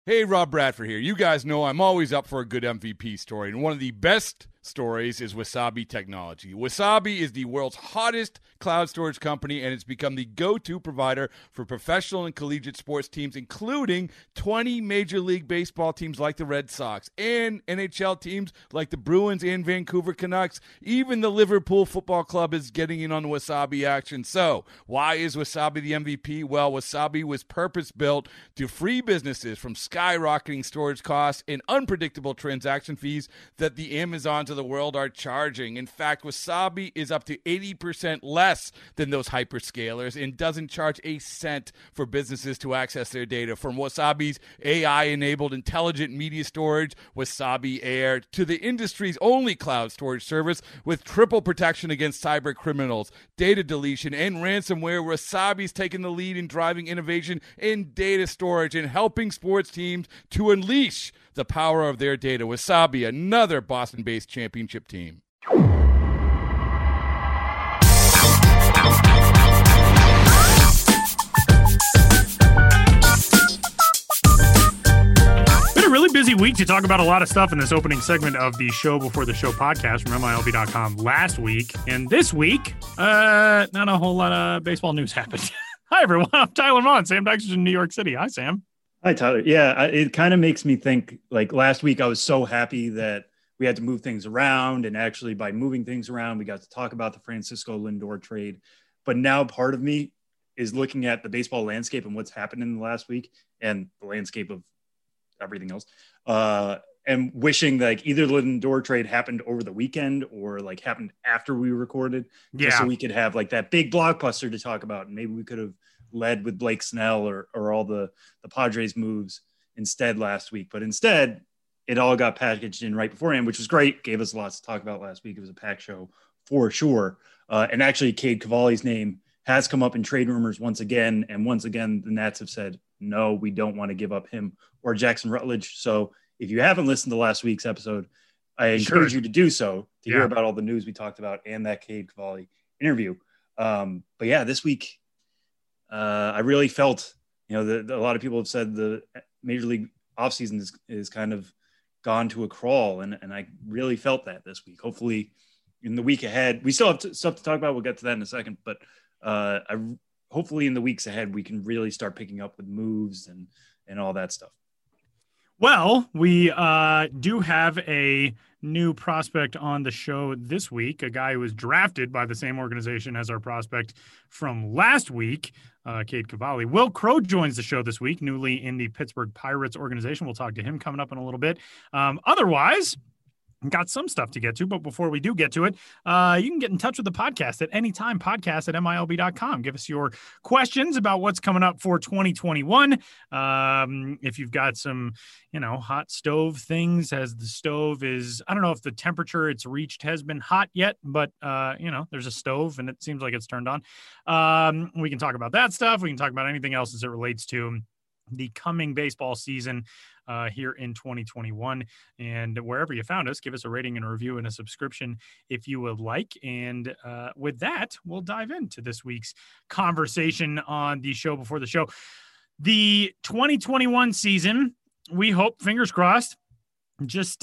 Hey, Rob Bradford here. You guys know I'm always up for a good MVP story, and one of the best stories is Wasabi Technology. Wasabi is the world's hottest cloud storage company, and it's become the go-to provider for professional and collegiate sports teams, including 20 Major League Baseball teams like the Red Sox and NHL teams like the Bruins and Vancouver Canucks. Even the Liverpool Football Club is getting in on the Wasabi action. So, why is Wasabi the MVP? Well, Wasabi was purpose-built to free businesses from skyrocketing storage costs and unpredictable transaction fees that the Amazons of the world are charging. In fact, Wasabi is up to 80% less than those hyperscalers and doesn't charge a cent for businesses to access their data. From Wasabi's AI-enabled intelligent media storage, Wasabi Air, to the industry's only cloud storage service with triple protection against cyber criminals, data deletion, and ransomware, Wasabi's taken the lead in driving innovation in data storage and helping sports teams to unleash the power of their data. Wasabi, another Boston-based championship team. Been a really busy week to talk about a lot of stuff in this opening segment of the Show Before the Show podcast from MILB.com last week. And this week, not a whole lot of baseball news happened. Hi, everyone. I'm Tyler Vaughn. Sam Dykstra's in New York City. Hi, Sam. Hi, Tyler. Yeah, it kind of makes me think, like last week, I was so happy that we had to move things around. And actually, by moving things around, we got to talk about the Francisco Lindor trade. But now part of me is looking at the baseball landscape and what's happened in the last week and the landscape of everything else. And wishing like either the Lindor trade happened over the weekend or like happened after we recorded. Yeah. Just so we could have like that big blockbuster to talk about. And maybe we could have led with Blake Snell or all the Padres moves instead last week. But instead, it all got packaged in right beforehand, which was great. Gave us lots to talk about last week. It was a packed show for sure. And actually, Cade Cavalli's name has come up in trade rumors once again. And once again, the Nats have said, no, we don't want to give up him or Jackson Rutledge. So if you haven't listened to last week's episode, I encourage you to do so to hear about all the news we talked about and that Cade Cavalli interview. But yeah, this week, I really felt, a lot of people have said the Major League offseason is kind of gone to a crawl. And I really felt that this week. Hopefully in the week ahead, we still have stuff to talk about. We'll get to that in a second. But hopefully in the weeks ahead, we can really start picking up with moves and all that stuff. Well, we do have a new prospect on the show this week, a guy who was drafted by the same organization as our prospect from last week, Cade Cavalli. Will Crow joins the show this week, newly in the Pittsburgh Pirates organization. We'll talk to him coming up in a little bit. Otherwise, got some stuff to get to, but before we do get to it, you can get in touch with the podcast at anytime, podcast at MILB.com. Give us your questions about what's coming up for 2021. If you've got some, hot stove things, as the stove is, I don't know if the temperature it's reached has been hot yet, but, there's a stove and it seems like it's turned on. We can talk about that stuff. We can talk about anything else as it relates to the coming baseball season here in 2021. And wherever you found us, give us a rating and a review and a subscription if you would like. And with that, we'll dive into this week's conversation on the Show Before the Show. The 2021 season, we hope, fingers crossed, just,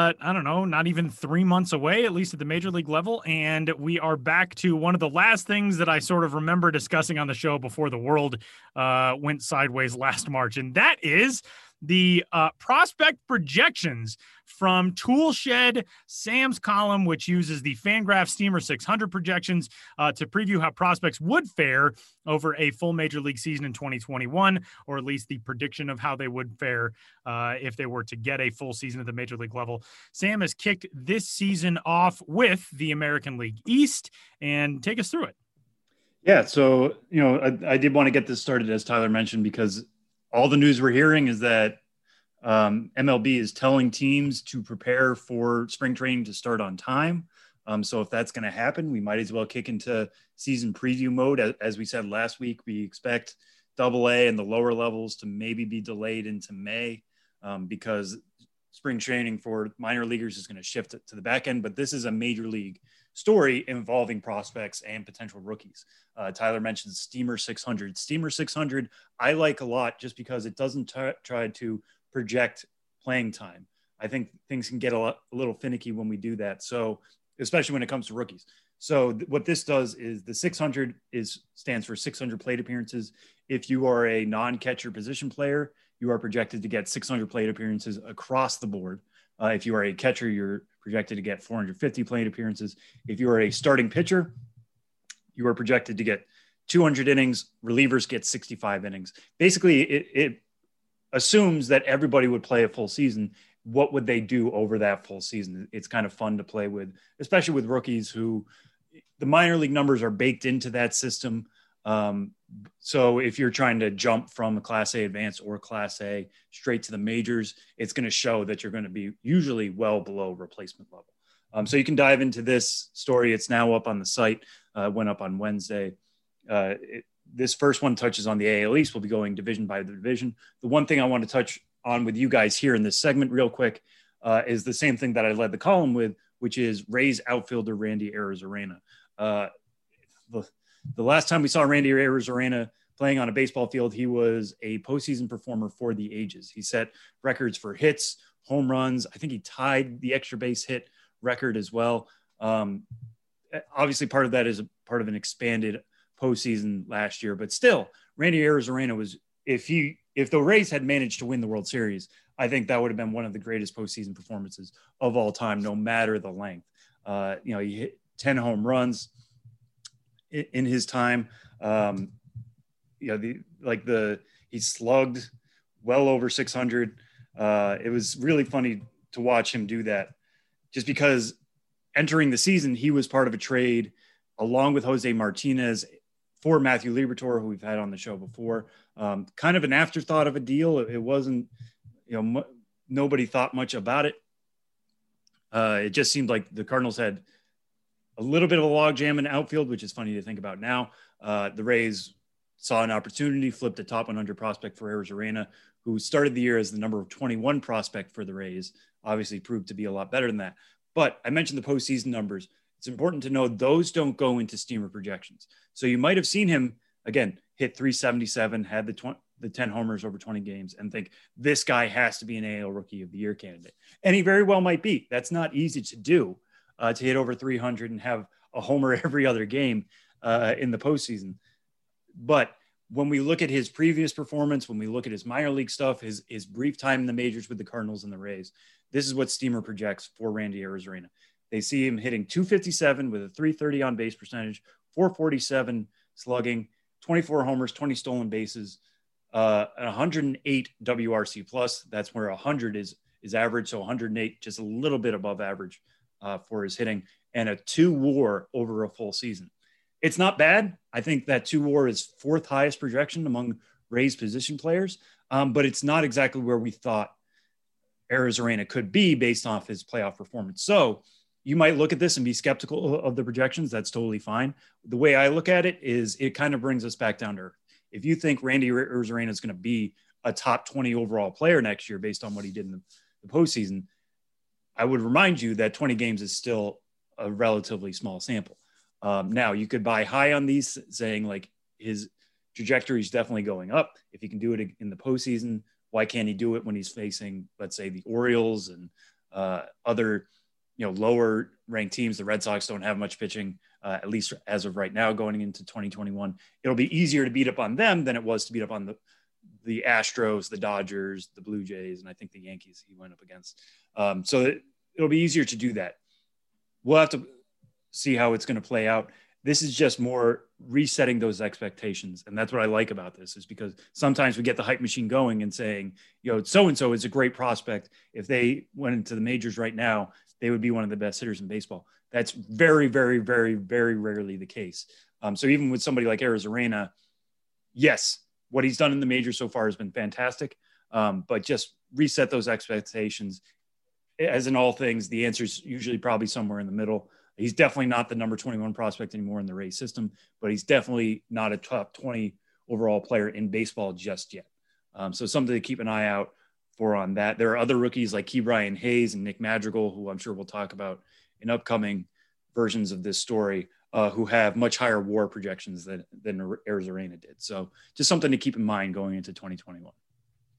not even 3 months away, at least at the major league level. And we are back to one of the last things that I sort of remember discussing on the show before the world went sideways last March. And that is the prospect projections from Toolshed, Sam's column, which uses the Fangraph Steamer 600 projections to preview how prospects would fare over a full major league season in 2021, or at least the prediction of how they would fare if they were to get a full season at the major league level. Sam has kicked this season off with the American League East, and take us through it. Yeah, so, I did want to get this started, as Tyler mentioned, because all the news we're hearing is that MLB is telling teams to prepare for spring training to start on time. So if that's going to happen, we might as well kick into season preview mode. As we said last week, we expect AA and the lower levels to maybe be delayed into May because spring training for minor leaguers is going to shift to the back end. But this is a major league story involving prospects and potential rookies. Tyler mentioned Steamer 600. Steamer 600, I like a lot just because it doesn't try to project playing time. I think things can get a little finicky when we do that. So, especially when it comes to rookies. So what this does is the 600 stands for 600 plate appearances. If you are a non-catcher position player, you are projected to get 600 plate appearances across the board. If you are a catcher, you're projected to get 450 plate appearances. If you are a starting pitcher, you are projected to get 200 innings. Relievers get 65 innings. Basically, it assumes that everybody would play a full season. What would they do over that full season? It's kind of fun to play with, especially with rookies who the minor league numbers are baked into that system. So if you're trying to jump from a Class A advanced or Class A straight to the majors, it's going to show that you're going to be usually well below replacement level. So you can dive into this story. It's now up on the site, went up on Wednesday. This first one touches on the AL East. We'll be going division by division. The one thing I want to touch on with you guys here in this segment real quick is the same thing that I led the column with, which is Rays outfielder Randy Arozarena. The last time we saw Randy Arozarena playing on a baseball field, he was a postseason performer for the ages. He set records for hits, home runs. I think he tied the extra base hit record as well. Obviously, part of that is a part of an expanded postseason last year, but still, Randy Arozarena was, if the Rays had managed to win the World Series, I think that would have been one of the greatest postseason performances of all time, no matter the length. He hit 10 home runs in his time. He slugged well over 600. It was really funny to watch him do that, just because entering the season, he was part of a trade along with Jose Martinez for Matthew Liberatore, who we've had on the show before. Kind of an afterthought of a deal. It wasn't, nobody thought much about it. It just seemed like the Cardinals had a little bit of a logjam in outfield, which is funny to think about now. The Rays saw an opportunity, flipped a top 100 prospect for Arozarena, who started the year as the number 21 prospect for the Rays, obviously proved to be a lot better than that. But I mentioned the postseason numbers. It's important to know those don't go into Steamer projections. So you might have seen him, again, hit 377, had the 10 homers over 20 games, and think this guy has to be an AL Rookie of the Year candidate. And he very well might be. That's not easy to do, to hit over 300 and have a homer every other game in the postseason. But when we look at his previous performance, when we look at his minor league stuff, his brief time in the majors with the Cardinals and the Rays, this is what Steamer projects for Randy Arozarena. They see him hitting 257 with a 330 on base percentage, 447 slugging, 24 homers, 20 stolen bases, 108 WRC plus. That's where 100 is average. So 108, just a little bit above average for his hitting, and a 2 WAR over a full season. It's not bad. I think that 2 WAR is 4th highest projection among Rays position players, but it's not exactly where we thought Arozarena could be based off his playoff performance. So you might look at this and be skeptical of the projections. That's totally fine. The way I look at it is it kind of brings us back down to earth. If you think Randy Arozarena is going to be a top 20 overall player next year based on what he did in the postseason, I would remind you that 20 games is still a relatively small sample. Now, you could buy high on these, saying like his trajectory is definitely going up. If he can do it in the postseason, why can't he do it when he's facing, let's say, the Orioles and other lower ranked teams? The Red Sox don't have much pitching, at least as of right now, going into 2021. It'll be easier to beat up on them than it was to beat up on the Astros, the Dodgers, the Blue Jays, and I think the Yankees he went up against. So it'll be easier to do that. We'll have to see how it's going to play out. This is just more resetting those expectations. And that's what I like about this, is because sometimes we get the hype machine going and saying, so-and-so is a great prospect. If they went into the majors right now, they would be one of the best hitters in baseball. That's very, very, very, very rarely the case. So even with somebody like Arozarena, yes, what he's done in the majors so far has been fantastic. But just reset those expectations. As in all things, the answer is usually probably somewhere in the middle. He's definitely not the number 21 prospect anymore in the Rays system, but he's definitely not a top 20 overall player in baseball just yet. So something to keep an eye out for on that. There are other rookies like Ke'Bryan Hayes and Nick Madrigal, who I'm sure we'll talk about in upcoming versions of this story, who have much higher WAR projections than Arozarena did. So just something to keep in mind going into 2021.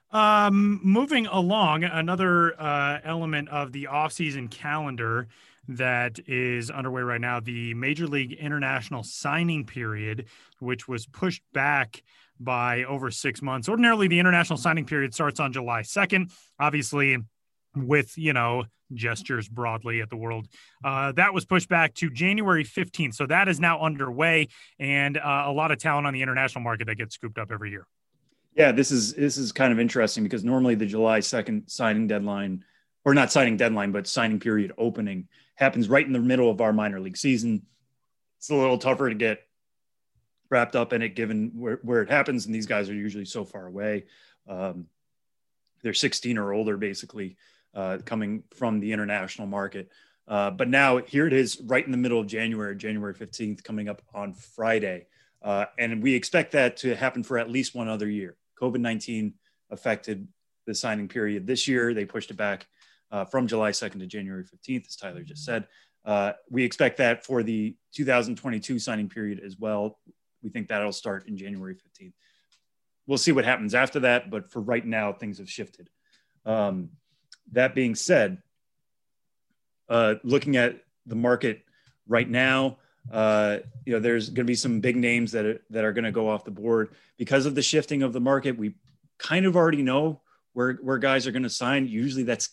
Moving along, another element of the offseason calendar that is underway right now, the Major League International signing period, which was pushed back by over 6 months. Ordinarily, the international signing period starts on July 2nd. Obviously, with, gestures broadly at the world, that was pushed back to January 15th. So that is now underway, and a lot of talent on the international market that gets scooped up every year. Yeah, this is kind of interesting because normally the July 2nd signing deadline, or not signing deadline, but signing period opening happens right in the middle of our minor league season. It's a little tougher to get wrapped up in it given where it happens. And these guys are usually so far away. They're 16 or older, basically, coming from the international market. But now here it is right in the middle of January 15th, coming up on Friday. And we expect that to happen for at least one other year. COVID-19 affected the signing period this year. They pushed it back from July 2nd to January 15th, as Tyler just said. We expect that for the 2022 signing period as well. We think that'll start in January 15th. We'll see what happens after that, but for right now, things have shifted. That being said, looking at the market right now, there's going to be some big names that are going to go off the board because of the shifting of the market. We kind of already know where guys are going to sign. Usually that's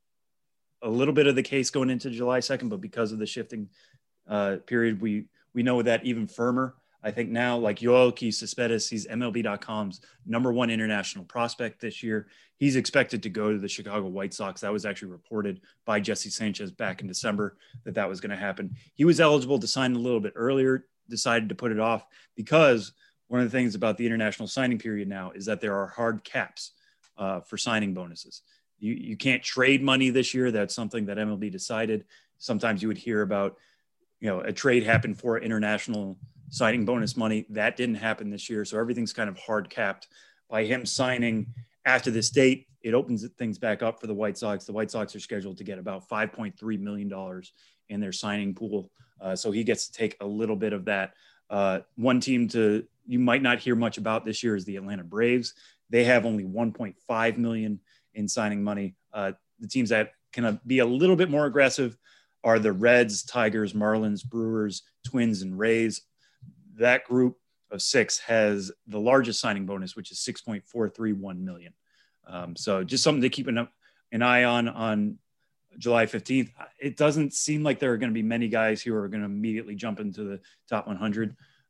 a little bit of the case going into July 2nd, but because of the shifting period, we know that even firmer. I think now, like Yoelqui Cespedes, he's MLB.com's #1 international prospect this year. He's expected to go to the Chicago White Sox. That was actually reported by Jesse Sanchez back in December that was going to happen. He was eligible to sign a little bit earlier, decided to put it off because one of the things about the international signing period now is that there are hard caps for signing bonuses. You can't trade money this year. That's something that MLB decided. Sometimes you would hear about, a trade happened for international signing bonus money. That didn't happen this year. So everything's kind of hard capped. By him signing after this date, it opens things back up for the White Sox. The White Sox are scheduled to get about $5.3 million in their signing pool. So he gets to take a little bit of that. One team you might not hear much about this year is the Atlanta Braves. They have only $1.5 million in signing money. The teams that can be a little bit more aggressive are the Reds, Tigers, Marlins, Brewers, Twins, and Rays. That group of 6 has the largest signing bonus, which is $6.431 million. So just something to keep an eye on July 15th. It doesn't seem like there are going to be many guys who are going to immediately jump into the top 100.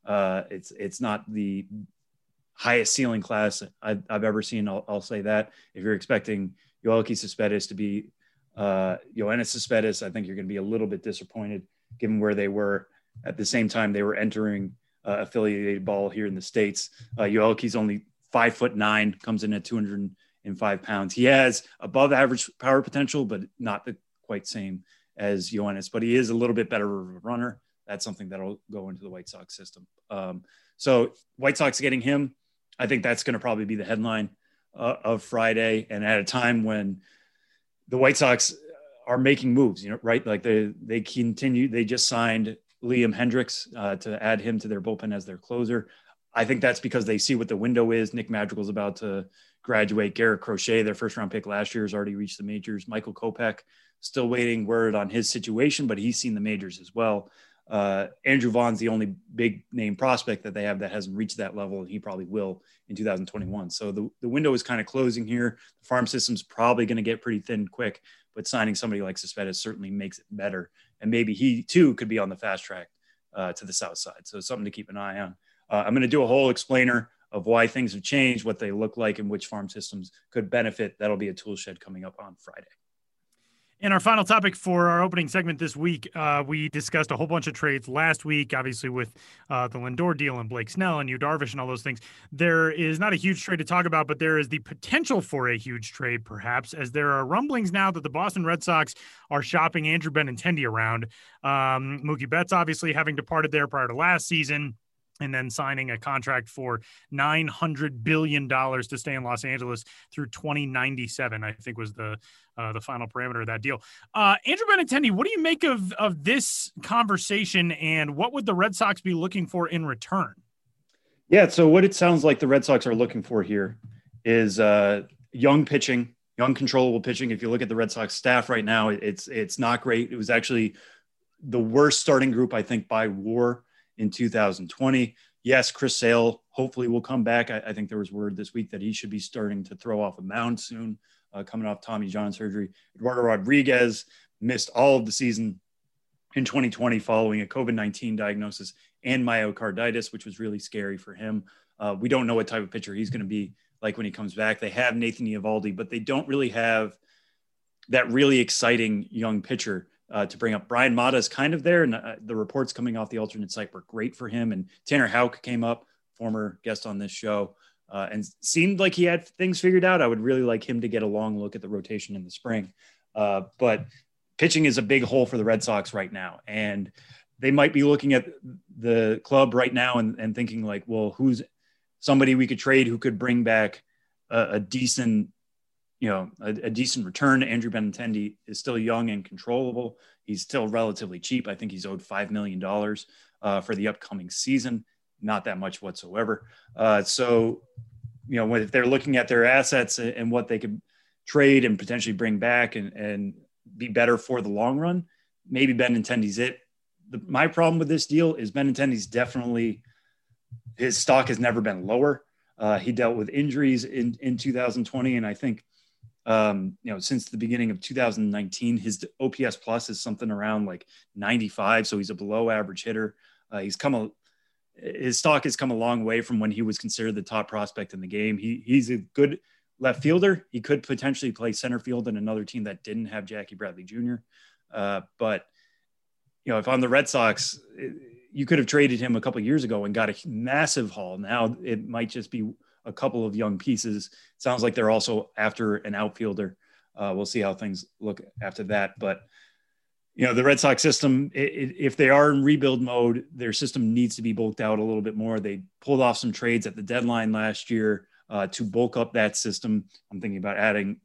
It's not the highest ceiling class I've ever seen. I'll say that. If you're expecting Yoelqui Cespedes to be Yoenis Cespedes, I think you're going to be a little bit disappointed given where they were at the same time they were entering affiliated ball here in the States. Yoelqui's only 5'9", comes in at 205 pounds. He has above average power potential, but not the quite same as Yoenis, but he is a little bit better of a runner. That's something that'll go into the White Sox system. So White Sox getting him, I think that's going to probably be the headline of Friday. And at a time when the White Sox are making moves, right? Like they continue, they just signed Liam Hendriks to add him to their bullpen as their closer. I think that's because they see what the window is. Nick Madrigal's about to graduate. Garrett Crochet, their first round pick last year, has already reached the majors. Michael Kopech, still waiting word on his situation, but he's seen the majors as well. Andrew Vaughn's the only big name prospect that they have that hasn't reached that level, and he probably will in 2021. So the window is kind of closing here. The farm system's probably going to get pretty thin quick, but signing somebody like Cespedes certainly makes it better. And maybe he too could be on the fast track to the south side. So something to keep an eye on. I'm going to do a whole explainer of why things have changed, what they look like, and which farm systems could benefit. That'll be a tool shed coming up on Friday. And our final topic for our opening segment this week, we discussed a whole bunch of trades last week, obviously with the Lindor deal and Blake Snell and Yu Darvish and all those things. There is not a huge trade to talk about, but there is the potential for a huge trade, perhaps, as there are rumblings now that the Boston Red Sox are shopping Andrew Benintendi around. Mookie Betts obviously having departed there prior to last season, and then signing a contract for $900 billion to stay in Los Angeles through 2097, I think was the final parameter of that deal. Andrew Benintendi, what do you make of this conversation, and what would the Red Sox be looking for in return? Yeah, so what it sounds like the Red Sox are looking for here is, young pitching, young controllable pitching. If you look at the Red Sox staff right now, it's not great. It was actually the worst starting group, I think, by WAR in 2020. Yes, Chris Sale hopefully will come back. I think there was word this week that he should be starting to throw off a mound soon, coming off Tommy John surgery. Eduardo Rodriguez missed all of the season in 2020 following a COVID-19 diagnosis and myocarditis, which was really scary for him. We don't know what type of pitcher he's going to be like when he comes back. They have Nathan Eovaldi, but they don't really have that really exciting young pitcher to bring up. Brian Mata is kind of there, and the reports coming off the alternate site were great for him. And Tanner Houck came up, former guest on this show, and seemed like he had things figured out. I would really like him to get a long look at the rotation in the spring. But pitching is a big hole for the Red Sox right now. And they might be looking at the club right now and thinking like, well, who's somebody we could trade who could bring back a decent, a decent return. Andrew Benintendi is still young and controllable. He's still relatively cheap. I think he's owed $5 million for the upcoming season. Not that much whatsoever. So, if they're looking at their assets and what they could trade and potentially bring back and be better for the long run, maybe Benintendi's it. My problem with this deal is Benintendi's definitely, his stock has never been lower. He dealt with injuries in 2020. And I think, since the beginning of 2019, his OPS plus is something around like 95. So he's a below average hitter. His stock has come a long way from when he was considered the top prospect in the game. He's a good left fielder. He could potentially play center field in another team that didn't have Jackie Bradley Jr. But if on the Red Sox, you could have traded him a couple of years ago and got a massive haul. Now it might just be a couple of young pieces. It sounds like they're also after an outfielder. We'll see how things look after that. But, the Red Sox system, if they are in rebuild mode, their system needs to be bulked out a little bit more. They pulled off some trades at the deadline last year to bulk up that system. I'm thinking about adding,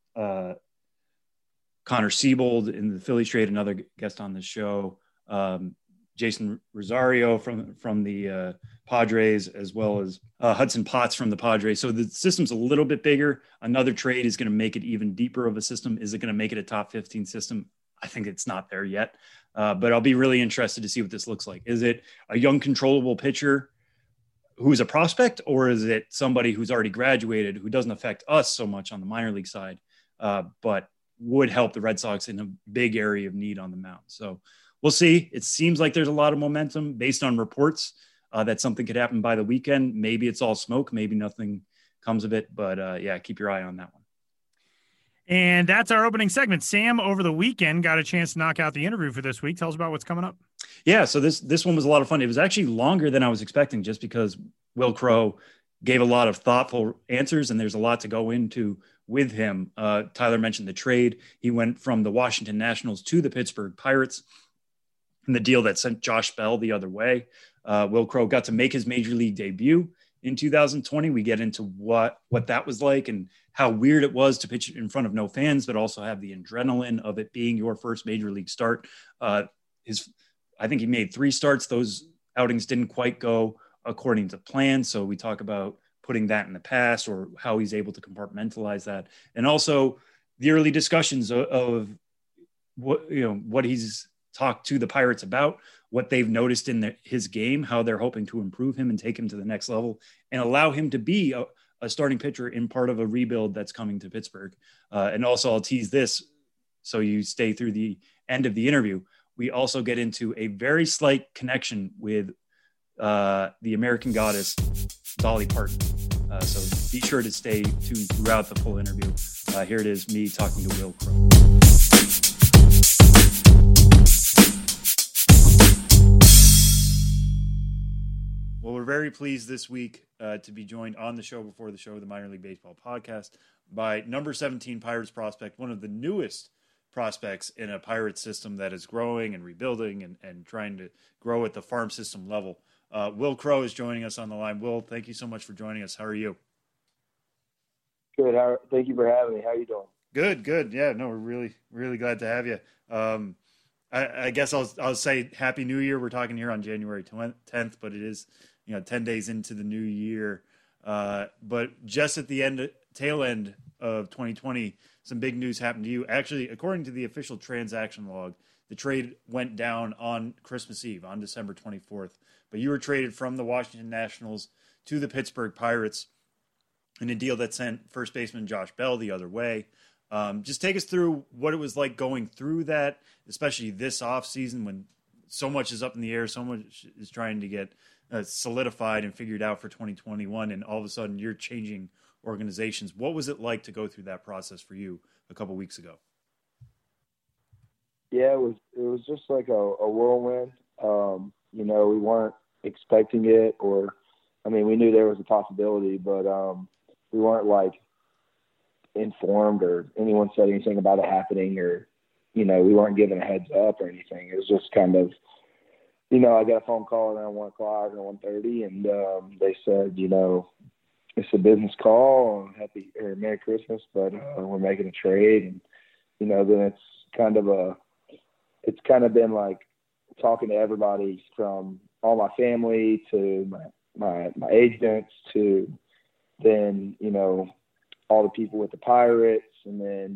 Connor Siebold in the Phillies trade, another guest on the show, Jason Rosario from the Padres, as well as Hudson Potts from the Padres. So the system's a little bit bigger. Another trade is going to make it even deeper of a system. Is it going to make it a top 15 system? I think it's not there yet, but I'll be really interested to see what this looks like. Is it a young controllable pitcher who's a prospect, or is it somebody who's already graduated who doesn't affect us so much on the minor league side, but would help the Red Sox in a big area of need on the mound? So we'll see. It seems like there's a lot of momentum based on reports that something could happen by the weekend. Maybe it's all smoke. Maybe nothing comes of it. But keep your eye on that one. And that's our opening segment. Sam, over the weekend, got a chance to knock out the interview for this week. Tell us about what's coming up. Yeah, so this one was a lot of fun. It was actually longer than I was expecting, just because Will Crowe gave a lot of thoughtful answers, and there's a lot to go into with him. Tyler mentioned the trade. He went from the Washington Nationals to the Pittsburgh Pirates, and the deal that sent Josh Bell the other way. Will Crowe got to make his major league debut in 2020. We get into what that was like and how weird it was to pitch in front of no fans, but also have the adrenaline of it being your first major league start. I think he made 3 starts. Those outings didn't quite go according to plan. So we talk about putting that in the past, or how he's able to compartmentalize that. And also the early discussions of what he's talked to the Pirates about, what they've noticed in his game, how they're hoping to improve him and take him to the next level and allow him to be a starting pitcher in part of a rebuild that's coming to Pittsburgh. And also I'll tease this, so you stay through the end of the interview. We also get into a very slight connection with the American goddess, Dolly Parton. So be sure to stay tuned throughout the full interview. Here it is, me talking to Will Crowe. Well, we're very pleased this week to be joined on the show, before the show, the Minor League Baseball podcast, by number 17 Pirates prospect, one of the newest prospects in a Pirates system that is growing and rebuilding and trying to grow at the farm system level. Will Crowe is joining us on the line. Will, thank you so much for joining us. How are you? Good. Thank you for having me. How are you doing? Good. Yeah, no, we're really, really glad to have you. I guess I'll say Happy New Year. We're talking here on January 10th, but it is 10 days into the new year. But just at the tail end of 2020, some big news happened to you. Actually, according to the official transaction log, the trade went down on Christmas Eve, on December 24th. But you were traded from the Washington Nationals to the Pittsburgh Pirates in a deal that sent first baseman Josh Bell the other way. Just take us through what it was like going through that, especially this offseason when so much is up in the air, so much is trying to get solidified and figured out for 2021, and all of a sudden you're changing organizations. What was it like to go through that process for you a couple weeks ago? Yeah, it was just like a whirlwind. We weren't expecting it, we knew there was a possibility, but we weren't like informed or anyone said anything about it happening, or we weren't given a heads up or anything. It was just kind of, I got a phone call around 1 o'clock or 1:30, and they said, it's a business call, Merry Christmas, but we're making a trade. And then it's kind of been like talking to everybody from all my family to my agents to then all the people with the Pirates, and then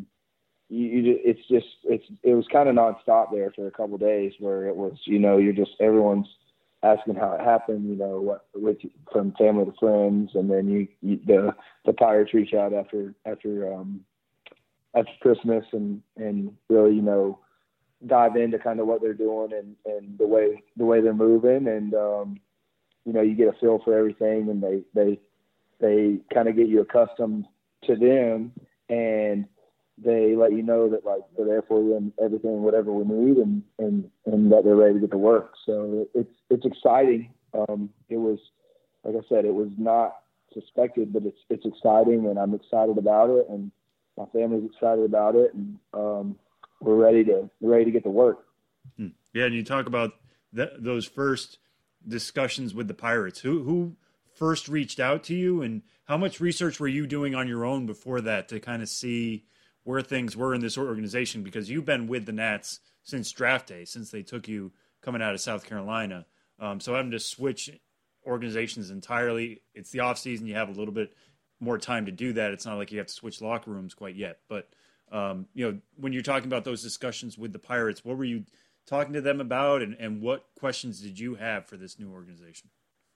it was kind of nonstop there for a couple of days where it was everyone's asking how it happened, from family to friends, and then the Pirates reach out after Christmas and really dive into kind of what they're doing and the way they're moving, and you get a feel for everything, and they kind of get you accustomed to them, and they let you know that like they're there for you and everything, whatever we need, and that they're ready to get to work. So it's exciting. It was, like I said, it was not suspected, but it's exciting, and I'm excited about it, and my family's excited about it, and we're ready to get to work. Yeah, and you talk about those first discussions with the Pirates. Who first reached out to you, and how much research were you doing on your own before that to kind of see where things were in this organization? Because you've been with the Nats since draft day, since they took you coming out of South Carolina. So having to switch organizations entirely, it's the off season. You have a little bit more time to do that. It's not like you have to switch locker rooms quite yet. But, when you're talking about those discussions with the Pirates, what were you talking to them about, and what questions did you have for this new organization?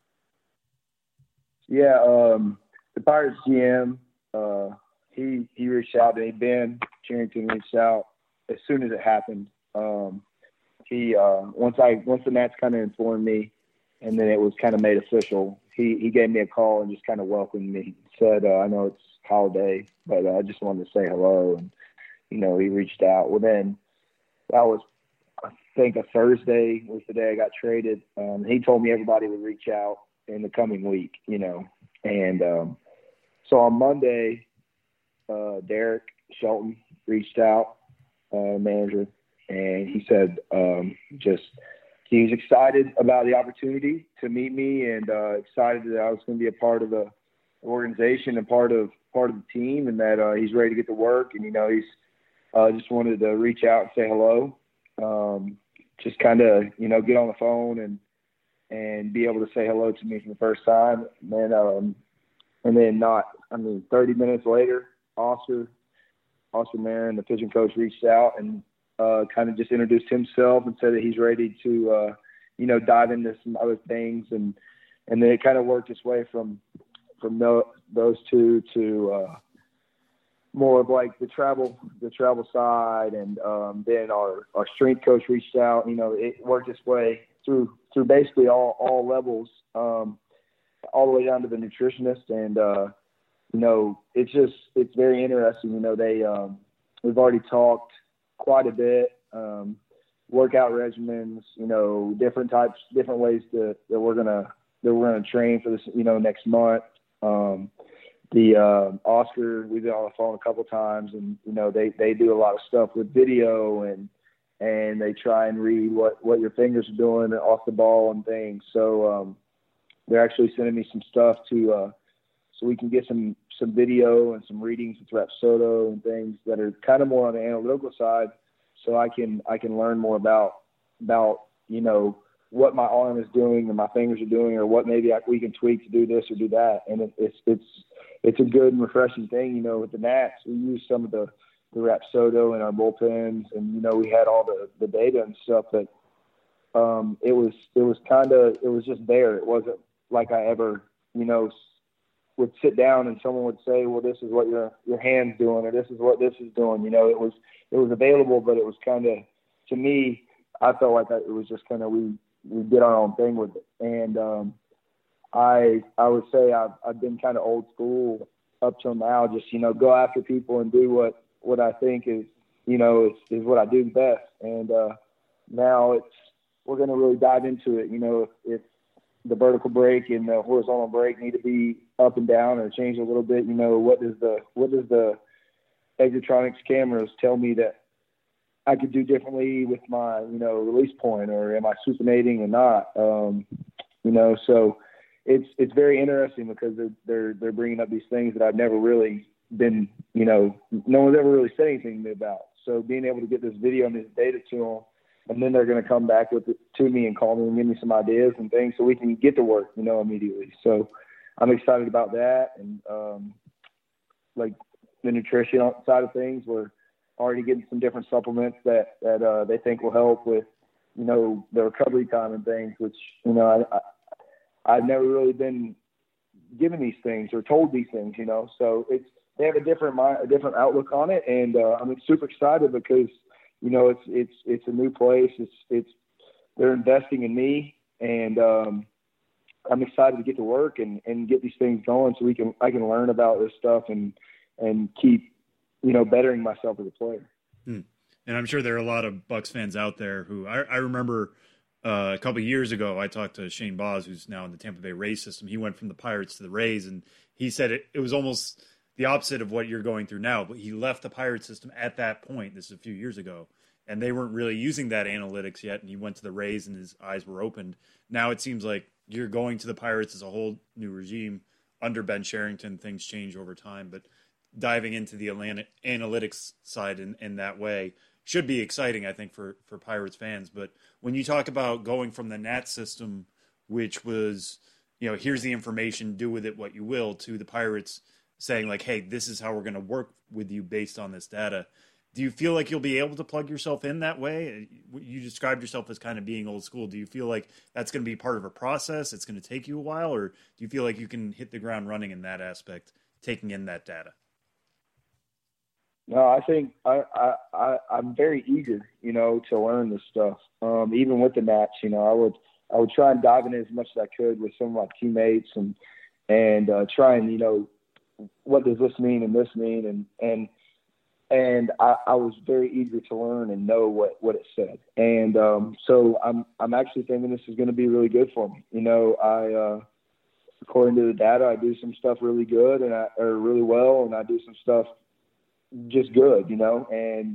Yeah, the Pirates GM, he reached out to me. Ben Cherington reached out as soon as it happened. He once the Nats kind of informed me, and then it was kind of made official, he gave me a call and just kind of welcomed me. Said, I know it's holiday, but I just wanted to say hello. And he reached out. Well, then that was, I think, a Thursday was the day I got traded. He told me everybody would reach out in the coming week, and so on Monday, Derek Shelton reached out, manager, and he said he was excited about the opportunity to meet me, and excited that I was going to be a part of the organization and part of the team, and that he's ready to get to work, and he's just wanted to reach out and say hello, just kind of get on the phone and be able to say hello to me for the first time, and then 30 minutes later, Oscar Marin, the pitching coach, reached out and kind of just introduced himself and said that he's ready to dive into some other things, and then it kind of worked its way from those two to more of like the travel side, and then our strength coach reached out. It worked its way through basically all levels, all the way down to the nutritionist, and it's very interesting. We've already talked quite a bit, workout regimens, different ways that we're gonna train for this, next month. Oscar, we've been on the phone a couple times, and they do a lot of stuff with video, and they try and read what your fingers are doing off the ball and things. So they're actually sending me some stuff so we can get some video and some readings with Rapsodo and things that are kind of more on the analytical side, so I can learn more about what my arm is doing or my fingers are doing, or what maybe we can tweak to do this or do that. And it's a good and refreshing thing. You know, with the Nats, we use some of the Rapsodo in our bullpens, and, you know, we had all the data and stuff, but it was just there. It wasn't like I ever, you know, would sit down and someone would say, well, this is what your hand's doing, or this is what this is doing. You know, it was available, but it was kind of, to me, I felt like it was just kind of, we did our own thing with it. And I would say I've been kind of old school up till now, just, you know, go after people and do what I think is, you know, is what I do best. And now we're going to really dive into it. You know, if the vertical break and the horizontal break need to be up and down or change a little bit, you know, what does the Exotronics cameras tell me that I could do differently with my, you know, release point, or am I supinating or not? You know, so it's very interesting because they're bringing up these things that I've never really been, you know, no one's ever really said anything to me about. So being able to get this video and this data to them, and then they're going to come back with it to me and call me and give me some ideas and things so we can get to work, you know, immediately. So I'm excited about that. And like the nutrition side of things, we're already getting some different supplements that they think will help with, you know, the recovery time and things, which, you know, I've never really been given these things or told these things, you know. So they have a different outlook on it, and I'm super excited because, you know, it's a new place. They're investing in me, and I'm excited to get to work and get these things going so I can learn about this stuff and keep, you know, bettering myself as a player. And I'm sure there are a lot of Bucks fans out there who I remember a couple of years ago, I talked to Shane Boz, who's now in the Tampa Bay Rays system. He went from the Pirates to the Rays, and he said it was almost the opposite of what you're going through now. But he left the Pirates system at that point. This is a few years ago, and they weren't really using that analytics yet. And he went to the Rays, and his eyes were opened. Now it seems like you're going to the Pirates as a whole new regime under Ben Cherington. Things change over time, but diving into the analytics side in that way should be exciting, I think, for Pirates fans. But when you talk about going from the Nats system, which was, you know, here's the information, do with it what you will, to the Pirates saying like, hey, this is how we're going to work with you based on this data, do you feel like you'll be able to plug yourself in that way? You described yourself as kind of being old school. Do you feel like that's going to be part of a process? It's going to take you a while, or do you feel like you can hit the ground running in that aspect, taking in that data? No, I think I'm very eager, you know, to learn this stuff. Even with the Nats, you know, I would try and dive in as much as I could with some of my teammates and try and, you know, what does this mean and this mean, and I was very eager to learn and know what it said. And so I'm actually thinking this is going to be really good for me. You know, according to the data, I do some stuff really good or really well, and I do some stuff just good, you know, and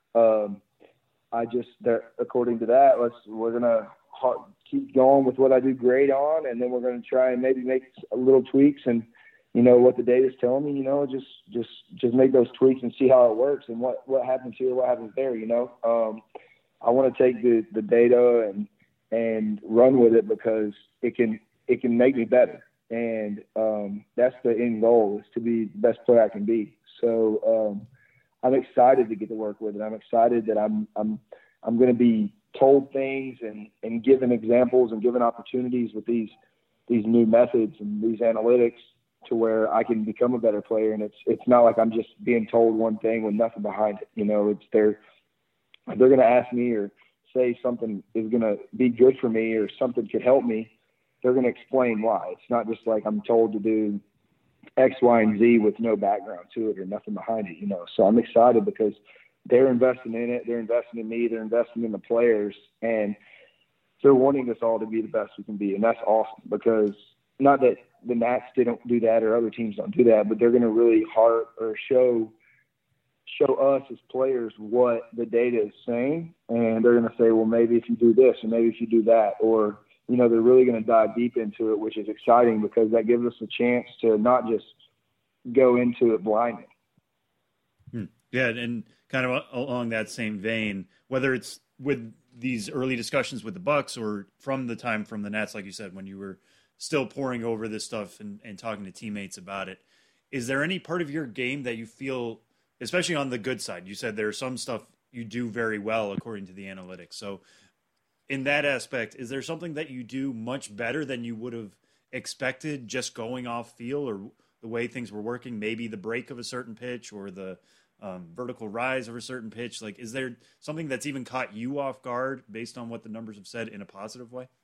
according to that, we're going to keep going with what I do great on, and then we're going to try and maybe make a little tweaks and, you know, what the data is telling me, you know, just make those tweaks and see how it works and what happens here, what happens there, you know. I want to take the data and run with it because it can make me better. And that's the end goal, is to be the best player I can be. So I'm excited to get to work with it. I'm excited that I'm going to be told things and given examples and given opportunities with these new methods and these analytics to where I can become a better player. And it's not like I'm just being told one thing with nothing behind it. You know, if they're going to ask me or say something is going to be good for me or something could help me, they're going to explain why. It's not just like I'm told to do X, Y, and Z with no background to it or nothing behind it, you know. So I'm excited because they're investing in it. They're investing in me. They're investing in the players. And they're wanting us all to be the best we can be. And that's awesome, because not that the Nats don't do that or other teams don't do that, but they're going to really show us as players what the data is saying. And they're going to say, well, maybe if you do this or maybe if you do that, or, you know, they're really going to dive deep into it, which is exciting because that gives us a chance to not just go into it blindly. Yeah, and kind of along that same vein, whether it's with these early discussions with the Bucks, or from the time from the Nats, like you said, when you were still poring over this stuff and talking to teammates about it, is there any part of your game that you feel, especially on the good side, you said there's some stuff you do very well according to the analytics. So in that aspect, is there something that you do much better than you would have expected just going off feel or the way things were working? Maybe the break of a certain pitch or the vertical rise of a certain pitch. Like, is there something that's even caught you off guard based on what the numbers have said in a positive way?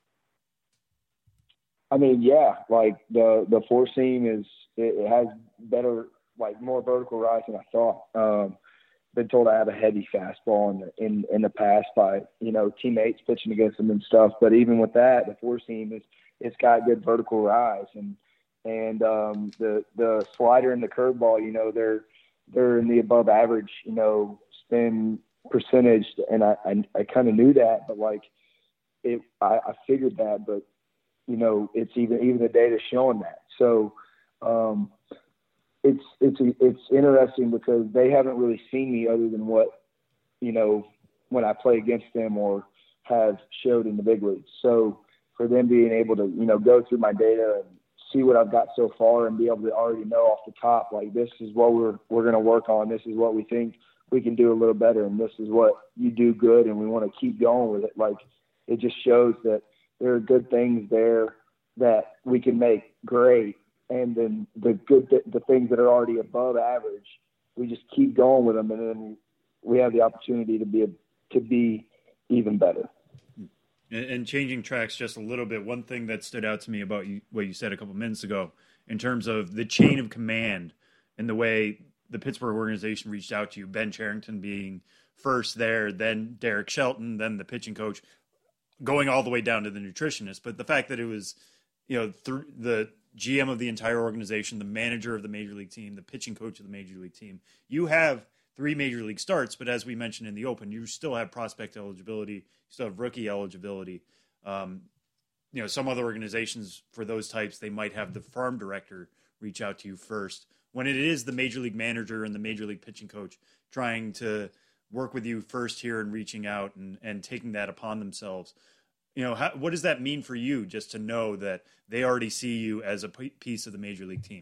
I mean, yeah, like the four seam it has better, like more vertical rise than I thought. Been told I have a heavy fastball in the past by, teammates pitching against them and stuff. But even with that, the four seam it's got good vertical rise and the slider and the curveball, they're in the above average, spin percentage. And I kind of knew that, but I figured that, but it's even the data showing that. So, it's interesting because they haven't really seen me other than what, when I play against them or have showed in the big leagues. So for them being able to, go through my data and see what I've got so far and be able to already know off the top, like, this is what we're going to work on. This is what we think we can do a little better. And this is what you do good. And we want to keep going with it. Like, it just shows that there are good things there that we can make great. And then the things that are already above average, we just keep going with them, and then we have the opportunity to be even better. And changing tracks just a little bit, one thing that stood out to me about what you said a couple minutes ago, in terms of the chain of command and the way the Pittsburgh organization reached out to you, Ben Cherington being first there, then Derek Shelton, then the pitching coach, going all the way down to the nutritionist. But the fact that it was, the GM of the entire organization, the manager of the major league team, the pitching coach of the major league team. You have 3 major league starts, but as we mentioned in the open, you still have prospect eligibility. You still have rookie eligibility. Some other organizations for those types, they might have the farm director reach out to you first. When it is the major league manager and the major league pitching coach trying to work with you first here and reaching out and taking that upon themselves, what does that mean for you, just to know that they already see you as a piece of the major league team?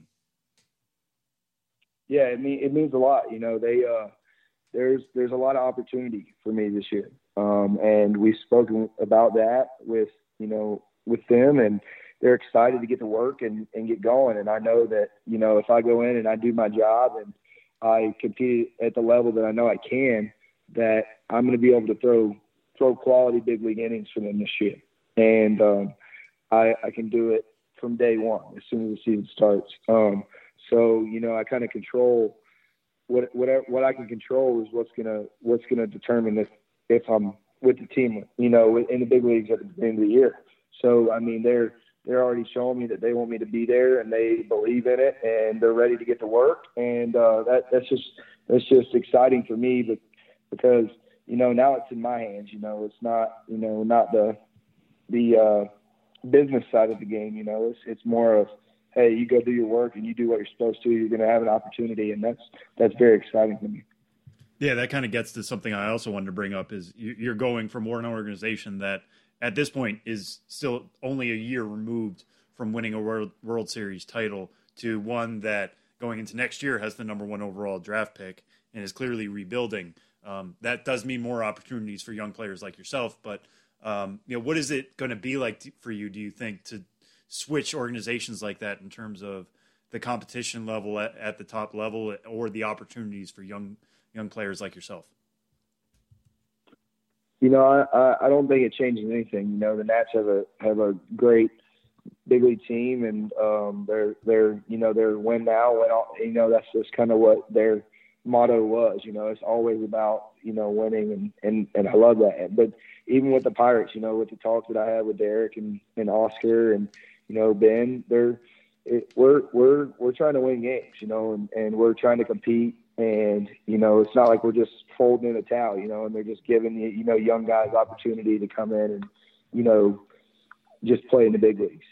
Yeah, it means a lot. There's a lot of opportunity for me this year, and we've spoken about that with them, and they're excited to get to work and get going. And I know that if I go in and I do my job and I compete at the level that I know I can, that I'm going to be able to throw quality big league innings for them this year. And I can do it from day one as soon as the season starts. So I kind of control what I can control is what's gonna determine if I'm with the team, in the big leagues at the beginning of the year. So I mean, they're already showing me that they want me to be there and they believe in it and they're ready to get to work. And that's just exciting for me, but because now it's in my hands. It's not not the business side of the game. It's more of, hey, you go do your work and you do what you're supposed to. You're going to have an opportunity, and that's very exciting to me. Yeah, that kind of gets to something I also wanted to bring up is you're going from an organization that at this point is still only a year removed from winning a World Series title to one that going into next year has the number 1 overall draft pick and is clearly rebuilding. That does mean more opportunities for young players like yourself. But, what is it going to be like for you, do you think, to switch organizations like that in terms of the competition level at the top level or the opportunities for young players like yourself? I don't think it changes anything. The Nats have a great big league team, and they're win now, win all. That's just kind of what their motto was. It's always about winning, and I love that. But even with the Pirates, with the talks that I had with Derek and Oscar and Ben, we're trying to win games, and we're trying to compete. And, it's not like we're just folding in a towel, and they're just giving, young guys opportunity to come in and, just play in the big leagues.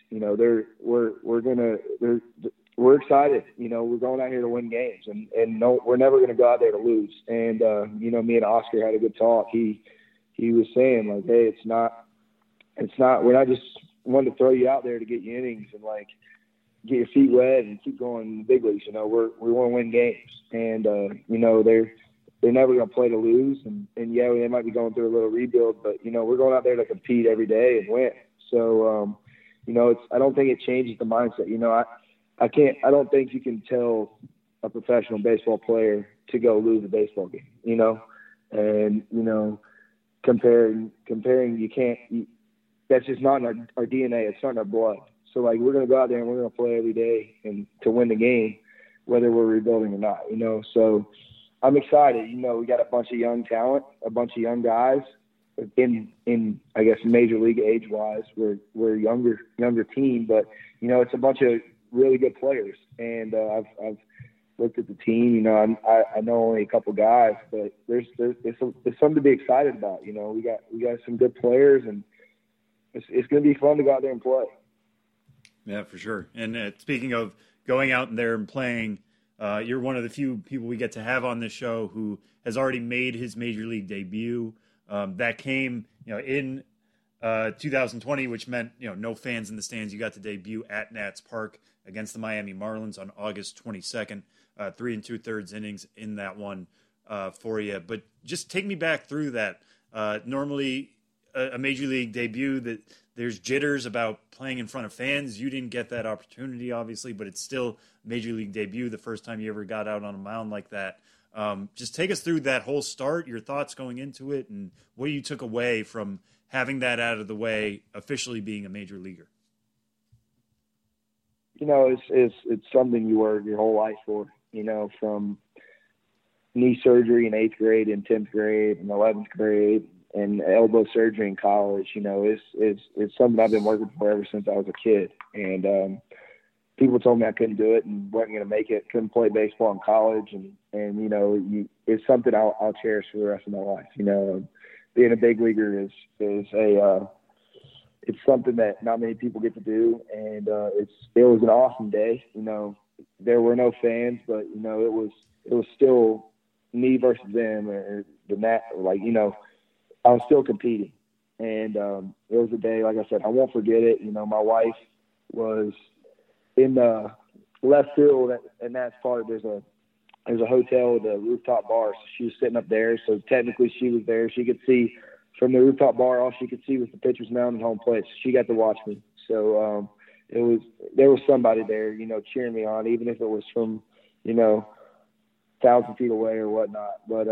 We're excited. We're going out here to win games, and no, we're never going to go out there to lose. And, me and Oscar had a good talk. He he was saying like, hey, it's not we're not just wanting to throw you out there to get you innings and like get your feet wet and keep going in the big leagues. You know, we want to win games, and you know they're never going to play to lose, and yeah, they might be going through a little rebuild, but you know we're going out there to compete every day and win. So you know, I don't think it changes the mindset. You know, I don't think you can tell a professional baseball player to go lose a baseball game. You know, and you know, comparing, you can't. That's just not in our DNA. It's not in our blood. So, like, we're going to go out there and we're going to play every day and to win the game, whether we're rebuilding or not, you know. So I'm excited. You know, we got a bunch of young talent, a bunch of young guys in I guess, major league age-wise. We're a younger team, but, you know, it's a bunch of really good players. And I've looked at the team. You know, I know only a couple guys, but there's something to be excited about. You know, we got some good players, and it's going to be fun to go out there and play. Yeah, for sure. And speaking of going out there and playing, you're one of the few people we get to have on this show who has already made his major league debut. That came, you know, in 2020, which meant, you know, no fans in the stands. You got to debut at Nats Park against the Miami Marlins on August 22nd. 3 2/3 innings in that one for you. But just take me back through that. Normally, a major league debut, that there's jitters about playing in front of fans. You didn't get that opportunity, obviously, but it's still major league debut, the first time you ever got out on a mound like that. Just take us through that whole start, your thoughts going into it, and what you took away from having that out of the way, officially being a major leaguer. You know, it's something you work your whole life for, you know, from knee surgery in 8th grade and 10th grade and 11th grade, and elbow surgery in college. You know, it's something I've been working for ever since I was a kid. And people told me I couldn't do it and wasn't going to make it, couldn't play baseball in college. And you know, it's something I'll cherish for the rest of my life. You know, being a big leaguer is it's something that not many people get to do. And it was an awesome day. You know, there were no fans, but, you know, it was still me versus them, or the Nat, like, you know, I was still competing. And it was a day, like I said, I won't forget it. You know, my wife was in the left field at Nats Park. There's a hotel with a rooftop bar, so she was sitting up there. So technically she was there. She could see from the rooftop bar, all she could see was the pitcher's mound and home plate. So she got to watch me. So there was somebody there, you know, cheering me on, even if it was from, you know, 1,000 feet away or whatnot. But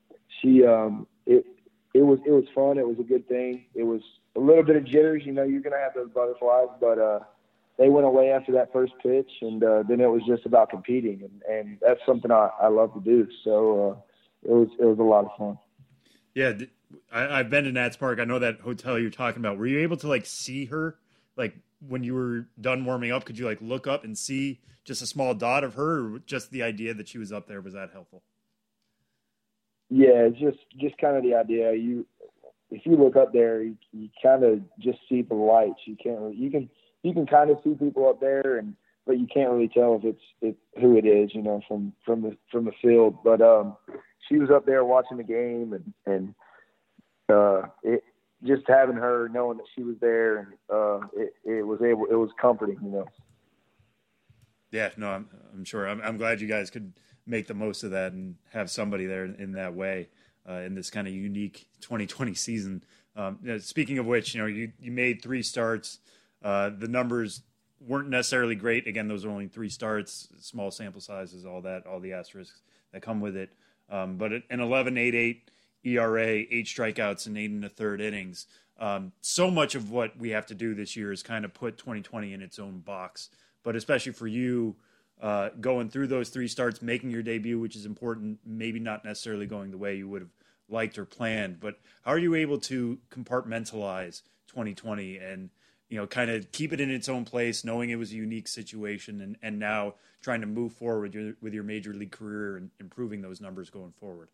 it was fun. It was a good thing. It was a little bit of jitters. You know, you're going to have those butterflies, but they went away after that first pitch, and then it was just about competing, and that's something I love to do. So it was a lot of fun. Yeah, I've been to Nats Park. I know that hotel you're talking about. Were you able to, like, see her? Like, when you were done warming up, could you, like, look up and see just a small dot of her, or just the idea that she was up there, was that helpful? Yeah, just kind of the idea. If you look up there, you kind of just see the lights. You can kind of see people up there, but you can't really tell if it's who it is, you know, from the field. But she was up there watching the game, and it just having her, knowing that she was there, and it was comforting, you know. Yeah, no, I'm sure. I'm glad you guys could make the most of that and have somebody there in that way in this kind of unique 2020 season. Speaking of which, you know, you made 3 starts. The numbers weren't necessarily great. Again, those are only 3 starts, small sample sizes, all the asterisks that come with it. But an 11.88 ERA, 8 strikeouts, and 8 1/3 innings. So much of what we have to do this year is kind of put 2020 in its own box. But especially for you, going through those 3 starts, making your debut, which is important, maybe not necessarily going the way you would have liked or planned. But how are you able to compartmentalize 2020 and, you know, kind of keep it in its own place, knowing it was a unique situation, and now trying to move forward with your major league career and improving those numbers going forward?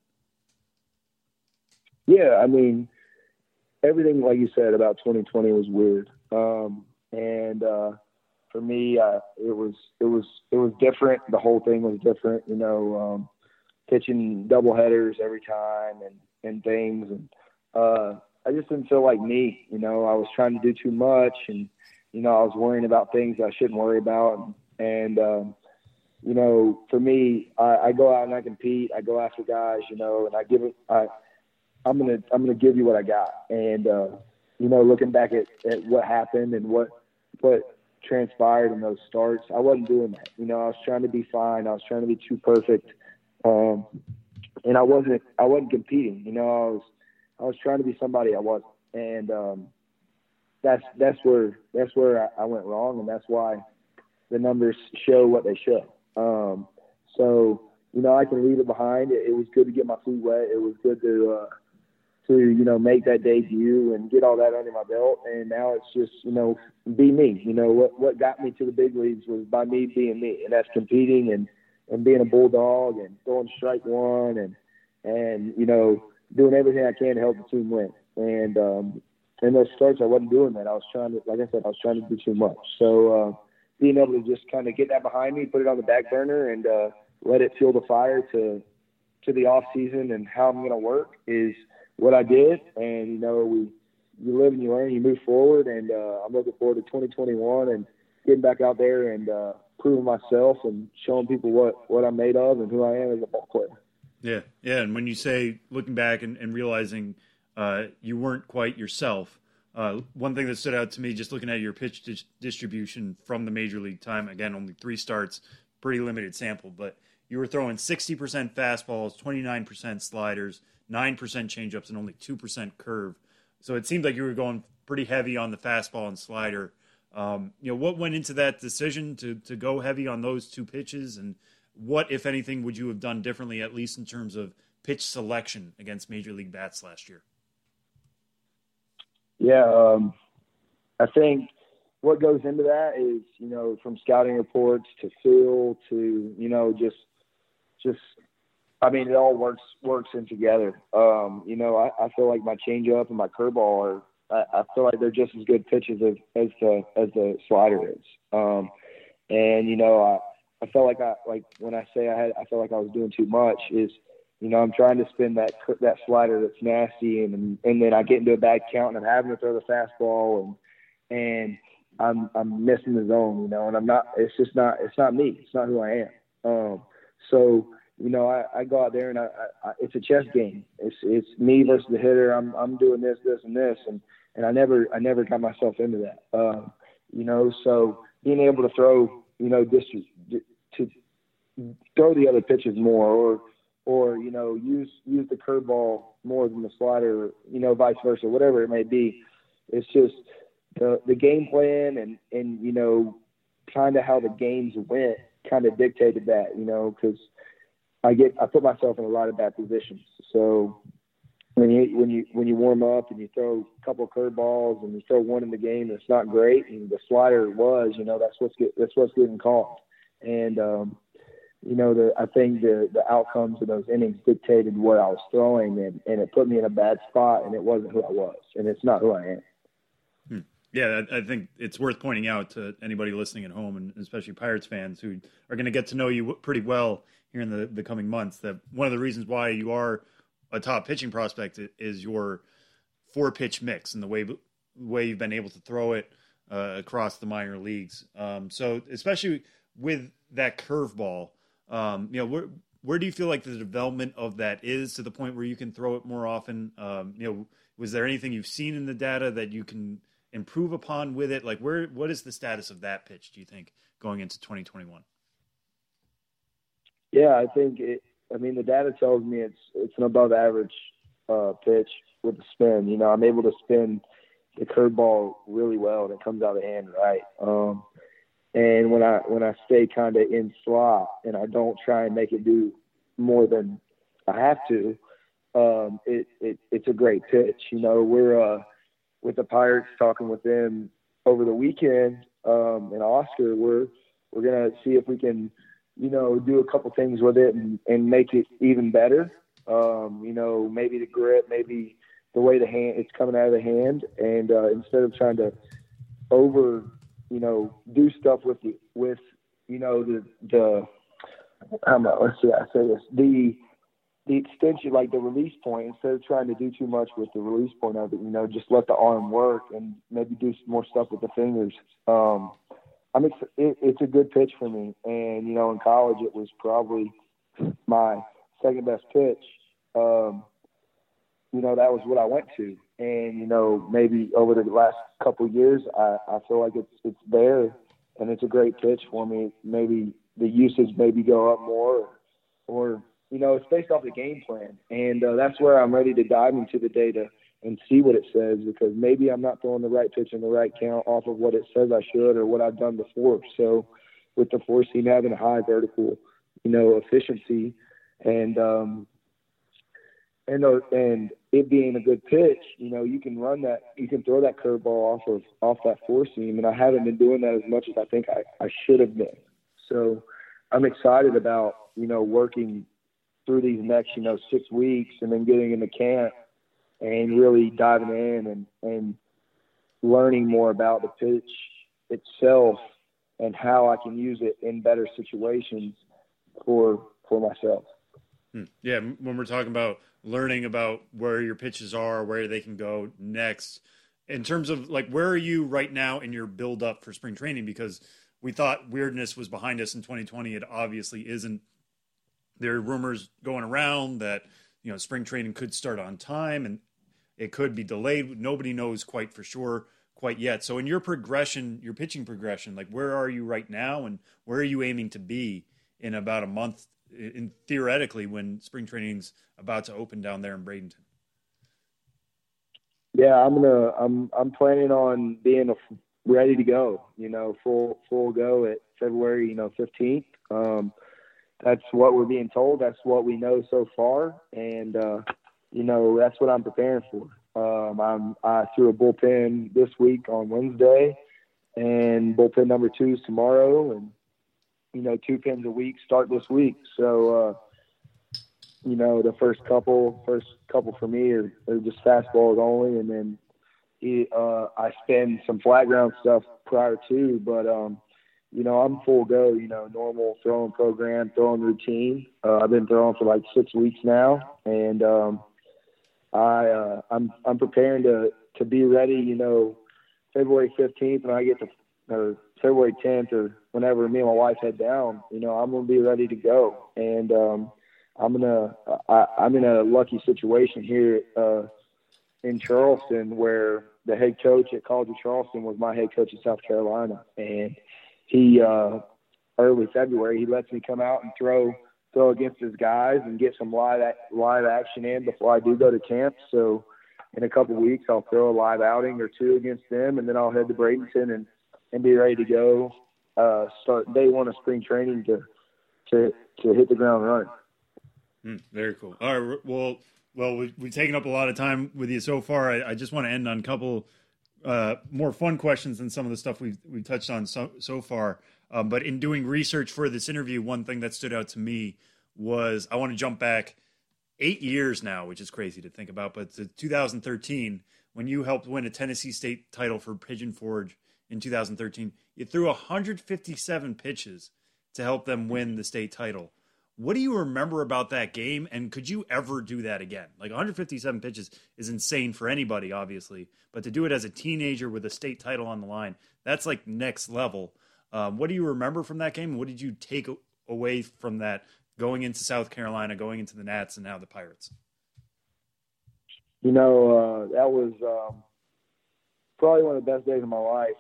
Yeah, I mean, everything, like you said, about 2020 was weird. And for me, it was different. The whole thing was different, you know, pitching double headers every time and things. And I just didn't feel like me. You know, I was trying to do too much, and you know, I was worrying about things I shouldn't worry about. And you know, for me, I go out and I compete. I go after guys, you know, and I give it. I'm gonna give you what I got. And you know, looking back at what happened and what transpired in those starts, I wasn't doing that. You know, I was trying to be fine. I was trying to be too perfect, and I wasn't competing. You know, I was trying to be somebody I wasn't, and that's where I went wrong, and that's why the numbers show what they show. So you know, I can leave it behind. It was good to get my feet wet. It was good to you know, make that debut and get all that under my belt. And now it's just, you know, be me. You know, what got me to the big leagues was by me being me, and that's competing and being a bulldog and throwing strike one and you know, doing everything I can to help the team win. And in those starts, I wasn't doing that. I was trying to, like I said, I was trying to do too much. So being able to just kind of get that behind me, put it on the back burner, and let it fuel the fire to the off season and how I'm going to work is what I did. And, you know, you live and you learn, you move forward. And I'm looking forward to 2021 and getting back out there and proving myself and showing people what I'm made of and who I am as a ball player. Yeah. Yeah. And when you say looking back and realizing you weren't quite yourself, one thing that stood out to me just looking at your pitch distribution from the major league time, again, only 3 starts, pretty limited sample, but you were throwing 60% fastballs, 29% sliders, 9% changeups, and only 2% curve. So it seemed like you were going pretty heavy on the fastball and slider. You know, what went into that decision to go heavy on those 2 pitches, and what, if anything, would you have done differently, at least in terms of pitch selection against major league bats last year? Yeah, I think what goes into that is, you know, from scouting reports to feel to, you know, just I mean, it all works in together. You know, I feel like my changeup and my curveball I feel like they're just as good pitches as the slider is. And you know, I felt like when I say I felt like I was doing too much is, you know, I'm trying to spin that slider that's nasty, and then I get into a bad count and I'm having to throw the fastball and I'm missing the zone, you know, and I'm not. It's not me. It's not who I am. So you know, I go out there and I it's a chess game. It's me versus the hitter. I'm doing this, and this, and I never got myself into that. You know, so being able to throw, you know, to throw the other pitches more, or you know, use the curveball more than the slider, you know, vice versa, whatever it may be. It's just the game plan and you know, kind of how the games went kind of dictated that, you know, because I put myself in a lot of bad positions. So when you warm up and you throw a couple of curveballs and you throw one in the game that's not great, and the slider was, you know, that's what's getting called. And you know, I think the outcomes of those innings dictated what I was throwing, and it put me in a bad spot, and it wasn't who I was, and it's not who I am. Yeah, I think it's worth pointing out to anybody listening at home, and especially Pirates fans who are going to get to know you pretty well here in the coming months, that one of the reasons why you are a top pitching prospect is your 4-pitch mix and the way you've been able to throw it across the minor leagues. So especially with that curveball, you know, where do you feel like the development of that is to the point where you can throw it more often? You know, was there anything you've seen in the data that you can improve upon with it? Like, what is the status of that pitch, do you think, going into 2021? Yeah, I think the data tells me it's an above average pitch with the spin. You know, I'm able to spin the curveball really well, and it comes out of the hand right. And when I stay kind of in slot and I don't try and make it do more than I have to, it's a great pitch. You know, we're with the Pirates, talking with them over the weekend, and Oscar, we're gonna see if we can, you know, do a couple things with it and make it even better. You know, maybe the grip, maybe the way the hand it's coming out of the hand, and instead of trying to do stuff with you know, let's see, I say this, the extension, like the release point, instead of trying to do too much with the release point of it, just let the arm work and maybe do some more stuff with the fingers. It's a good pitch for me. And, in college, it was probably my second best pitch. That was what I went to. And, maybe over the last couple of years, I feel like it's there and it's a great pitch for me. Maybe the usage maybe go up more or it's based off the game plan. And that's where I'm ready to dive into the data and see what it says, because maybe I'm not throwing the right pitch in the right count off of what it says I should or what I've done before. So with the four seam having a high vertical, efficiency and it being a good pitch, you can run that, you can throw that curveball off that four seam. And I haven't been doing that as much as I think I should have been. So I'm excited about, working through these next, 6 weeks and then getting into camp and really diving in and learning more about the pitch itself and how I can use it in better situations for myself. Yeah, when we're talking about learning about where your pitches are, where they can go next, in terms of like, where are you right now in your build up for spring training? Because we thought weirdness was behind us in 2020. It obviously isn't. There are rumors going around that, spring training could start on time and it could be delayed. Nobody knows quite for sure quite yet. So in your progression, your pitching progression, like where are you right now and where are you aiming to be in about a month, in theoretically, when spring training's about to open down there in Bradenton? Yeah, I'm planning on being ready to go, full go at February, 15th. That's what we're being told. That's what we know so far. And, that's what I'm preparing for. I threw a bullpen this week on Wednesday and bullpen number 2 is tomorrow. And, 2 pins a week start this week. So, the first couple for me are just fastballs only. And then I spin some flat ground stuff prior to, but, I'm full go, normal throwing program, throwing routine. I've been throwing for like 6 weeks now. And, I'm preparing to be ready, February 15th when I get to, or February 10th or whenever me and my wife head down, I'm going to be ready to go. And, I'm in a lucky situation here, in Charleston, where the head coach at College of Charleston was my head coach in South Carolina. And he, early February, he lets me come out and throw against his guys and get some live action in before I do go to camp. So in a couple of weeks, I'll throw a live outing or 2 against them, and then I'll head to Bradenton and be ready to go, start day 1 of spring training to hit the ground running. Very cool. All right. Well, we've taken up a lot of time with you so far. I just want to end on a couple more fun questions than some of the stuff we've touched on so far. But in doing research for this interview, one thing that stood out to me was I want to jump back 8 years now, which is crazy to think about, but to 2013, when you helped win a Tennessee State title for Pigeon Forge in 2013, you threw 157 pitches to help them win the state title. What do you remember about that game, and could you ever do that again? Like 157 pitches is insane for anybody, obviously, but to do it as a teenager with a state title on the line, that's like next level. What do you remember from that game? What did you take away from that going into South Carolina, going into the Nats, and now the Pirates? That was probably one of the best days of my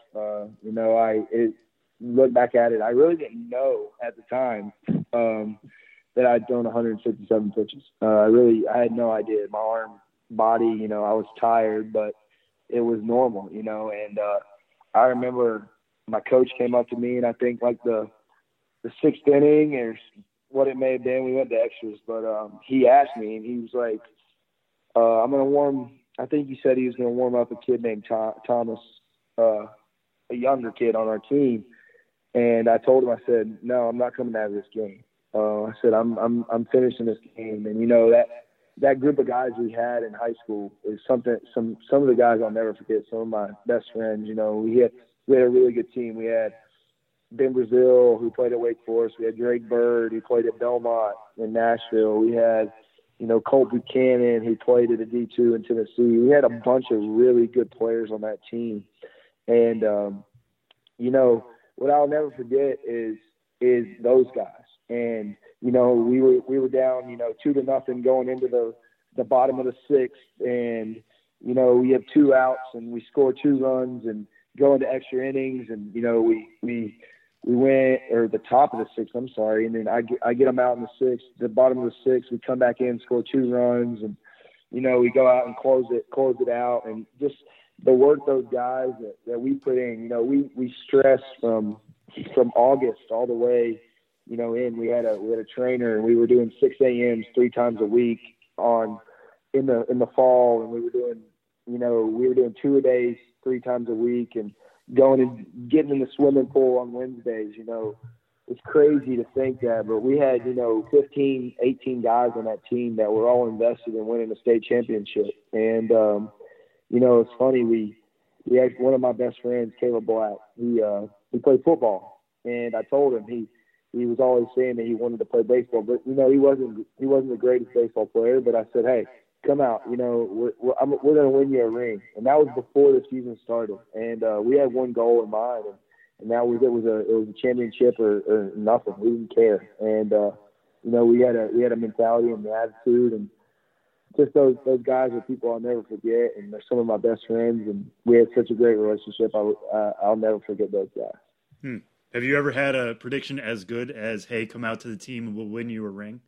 life. Look back at it, I really didn't know at the time that I'd thrown 157 pitches. I had no idea. My arm, body, I was tired, but it was normal, and I remember my coach came up to me, and I think like the 6th inning or what it may have been, we went to extras, but he asked me, and he was like, I'm going to warm – I think he said he was going to warm up a kid named Thomas, a younger kid on our team. And I told him, I said, no, I'm not coming out of this game. I said, I'm finishing this game. And, that group of guys we had in high school is something, some of the guys I'll never forget, some of my best friends. We had a really good team. We had Ben Brazil, who played at Wake Forest. We had Drake Bird, who played at Belmont in Nashville. We had Colt Buchanan, who played at a D2 in Tennessee. We had a bunch of really good players on that team. And, what I'll never forget is those guys. And, we were down, 2-0 going into the bottom of the sixth. And, we have 2 outs and we score 2 runs and go into extra innings. And, we went, or the top of the sixth, I'm sorry. And then I get them out in the sixth, the bottom of the sixth. We come back in, score 2 runs. And, we go out and close it out. And just the work those guys that we put in, we stressed from August all the way, in. We had a trainer, and we were doing 6 a.m.s 3 times a week in the fall, and we were doing 2-a-days 3 times a week, and going and getting in the swimming pool on Wednesdays. It's crazy to think that, but we had 15, 18 guys on that team that were all invested in winning the state championship. And it's funny, we had one of my best friends, Caleb Black. He played football, and I told him he was always saying that he wanted to play baseball, but he wasn't the greatest baseball player. But I said, hey, come out, we're going to win you a ring. And that was before the season started. And we had one goal in mind, and that was it was a championship or nothing. We didn't care. And we had a mentality and the attitude, and just those guys are people I'll never forget, and they're some of my best friends, and we had such a great relationship. I'll never forget those guys. Have you ever had a prediction as good as, hey, come out to the team and we'll win you a ring?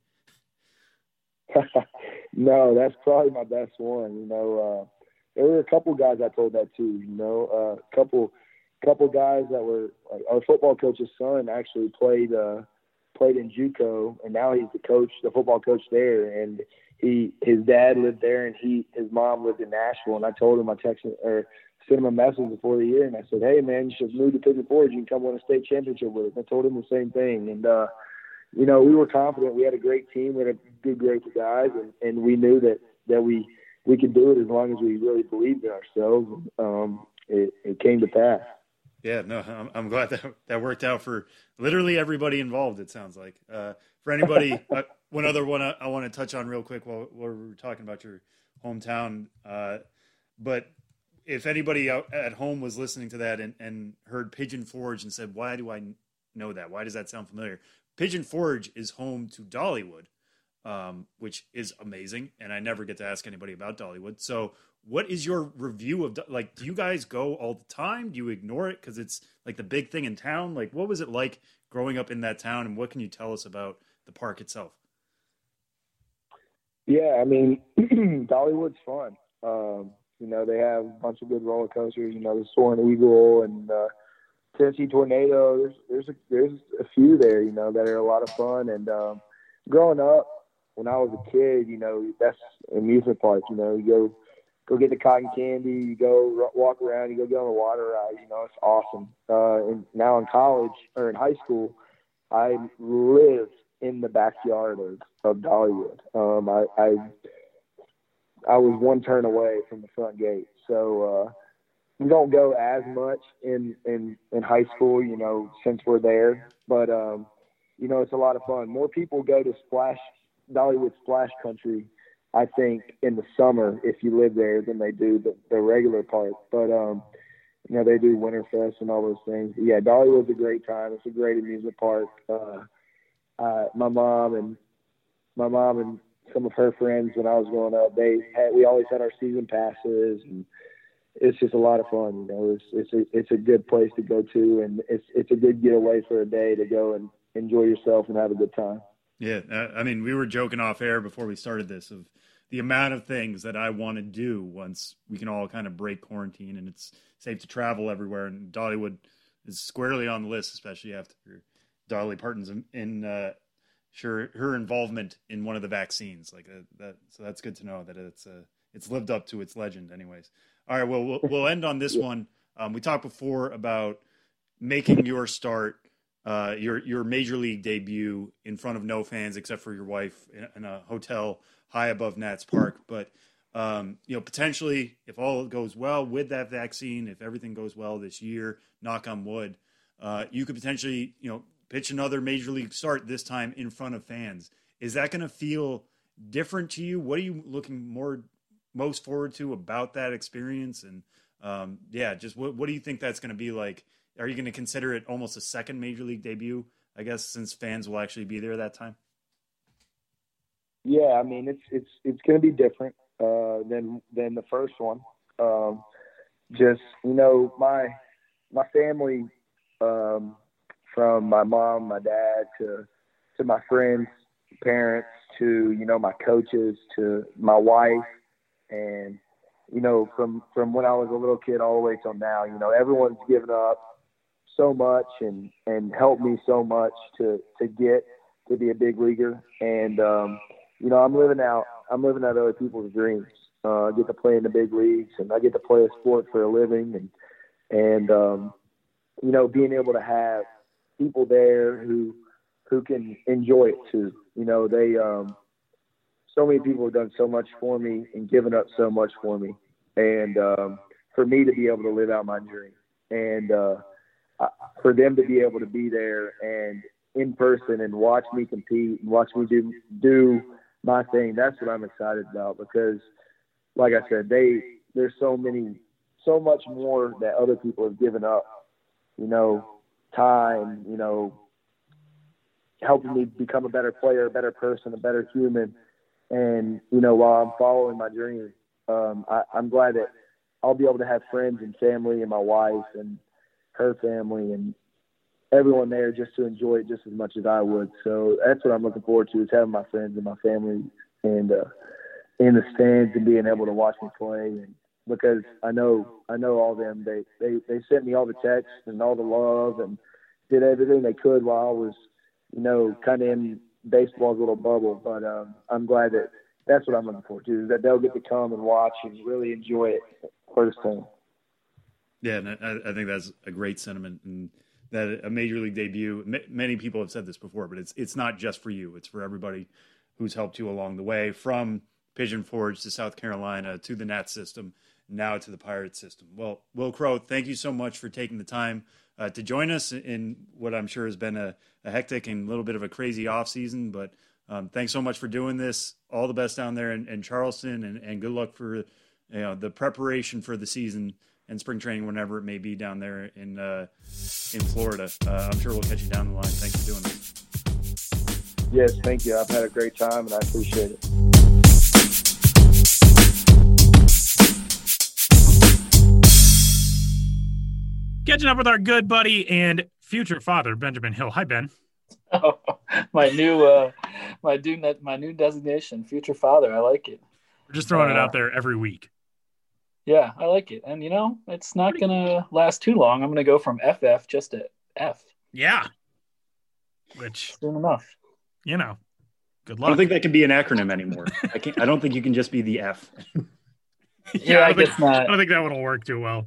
No, that's probably my best one. There were a couple guys I told that to. A couple guys that were our football coach's son actually played in JUCO, and now he's the football coach there. And his dad lived there, and his mom lived in Nashville. And I told him, I texted or sent him a message before the year, and I said, hey man, you should move to Pigeon Forge. You can come win a state championship with us. I told him the same thing, and we were confident. We had a great team. We had a good group of guys, and we knew that we could do it as long as we really believed in ourselves. It came to pass. Yeah, no, I'm glad that worked out for literally everybody involved, it sounds like. For anybody, one other one I want to touch on real quick while we're talking about your hometown. But if anybody out at home was listening to that and heard Pigeon Forge and said, why do I know that? Why does that sound familiar? Pigeon Forge is home to Dollywood, which is amazing, and I never get to ask anybody about Dollywood. So what is your review of, do you guys go all the time? Do you ignore it because it's like the big thing in town? Like, what was it like growing up in that town, and what can you tell us about the park itself? Yeah, I mean, Dollywood's fun. They have a bunch of good roller coasters, the Soaring Eagle and Tennessee Tornado. There's a few there, that are a lot of fun. And growing up, when I was a kid, that's amusement park. You go get the cotton candy, you go walk around, you go get on the water ride. It's awesome. And now in college or in high school, I live in the backyard of Dollywood. I was one turn away from the front gate, so we don't go as much in high school, since we're there. But it's a lot of fun. More people go to Dollywood Splash Country, I think, in the summer if you live there than they do the regular park. But they do Winterfest and all those things. But yeah, Dollywood's a great time. It's a great amusement park. My mom and some of her friends when I was growing up, we always had our season passes, and it's just a lot of fun. It's a good place to go to, and it's a good getaway for a day to go and enjoy yourself and have a good time. Yeah, I mean, we were joking off air before we started this of the amount of things that I want to do once we can all kind of break quarantine and it's safe to travel everywhere. And Dollywood is squarely on the list, especially after Dolly Parton's her involvement in one of the vaccines like that. So that's good to know that it's lived up to its legend anyways. All right. Well, we'll end on this one. We talked before about making your start, your major league debut in front of no fans except for your wife in a hotel high above Nats Park. But, potentially if all goes well with that vaccine, if everything goes well this year, knock on wood, you could potentially, pitch another major league start, this time in front of fans. Is that going to feel different to you? What are you looking most forward to about that experience? And just what do you think that's going to be like? Are you going to consider it almost a second major league debut, I guess, since fans will actually be there that time? Yeah, I mean, it's going to be different than the first one. Just, my family, from my mom, my dad, to my friends, parents, to, my coaches, to my wife, and, from when I was a little kid all the way till now, everyone's given up so much and helped me so much to get to be a big leaguer. And, I'm living out other people's dreams. I get to play in the big leagues, and I get to play a sport for a living, and being able to have people there who can enjoy it too. They so many people have done so much for me and given up so much for me, and for me to be able to live out my dream, and for them to be able to be there and in person and watch me compete and watch me do my thing, that's what I'm excited about, because like I said, there's so much more that other people have given up, time, helping me become a better player, a better person, a better human. And, while I'm following my dream, I'm glad that I'll be able to have friends and family and my wife and her family and everyone there just to enjoy it just as much as I would. So that's what I'm looking forward to, is having my friends and my family and in the stands and being able to watch me play. And because I know all of them, they sent me all the texts and all the love and did everything they could while I was, kind of in baseball's little bubble. But I'm glad that that's what I'm looking forward to, is that they'll get to come and watch and really enjoy it firsthand. Yeah, and I think that's a great sentiment, and that a major league debut, many people have said this before, but it's not just for you. It's for everybody who's helped you along the way, from Pigeon Forge to South Carolina to the Nats system, now to the Pirates system. Well, Wil Crowe, thank you so much for taking the time to join us in what I'm sure has been a hectic and a little bit of a crazy offseason, but thanks so much for doing this. All the best down there in Charleston, and good luck for the preparation for the season and spring training, whenever it may be down there in Florida. I'm sure we'll catch you down the line. Thanks for doing this. Yes, thank you. I've had a great time, and I appreciate it. Catching up with our good buddy and future father, Benjamin Hill. Hi, Ben. Oh, my new designation, future father. I like it. We're just throwing it out there every week. Yeah, I like it. And, it's not going to last too long. I'm going to go from FF just to F. Yeah. Which, soon enough. Good luck. I don't think that can be an acronym anymore. I don't think you can just be the F. Yeah, I guess not. I don't think that one will work too well.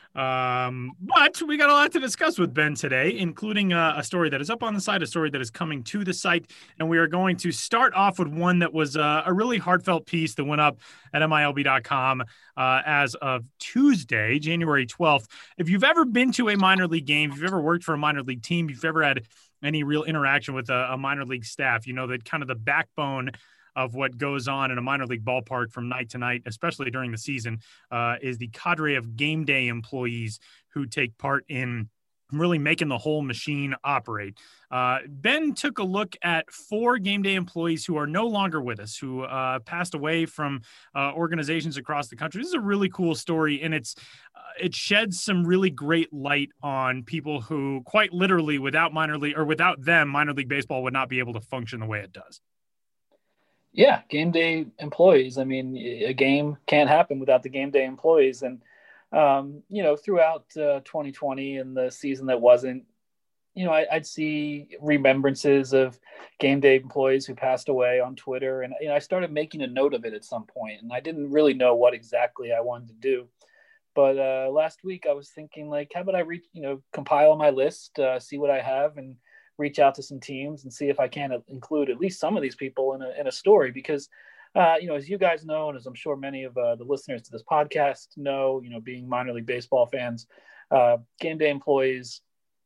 But we got a lot to discuss with Ben today, including a story that is up on the site, a story that is coming to the site. And we are going to start off with one that was a really heartfelt piece that went up at MILB.com as of Tuesday, January 12th. If you've ever been to a minor league game, if you've ever worked for a minor league team, if you've ever had any real interaction with a minor league staff, that kind of the backbone of what goes on in a minor league ballpark from night to night, especially during the season, is the cadre of game day employees who take part in really making the whole machine operate. Ben took a look at 4 game day employees who are no longer with us, who passed away from organizations across the country. This is a really cool story, and it sheds some really great light on people who, quite literally, without them, minor league baseball would not be able to function the way it does. Yeah, game day employees. I mean, a game can't happen without the game day employees. And, throughout 2020 and the season that wasn't, I'd see remembrances of game day employees who passed away on Twitter. And, I started making a note of it at some point, and I didn't really know what exactly I wanted to do. But last week I was thinking, how about I compile my list, see what I have, and reach out to some teams and see if I can include at least some of these people in a story, because, as you guys know, and as I'm sure many of the listeners to this podcast know, being minor league baseball fans, game day employees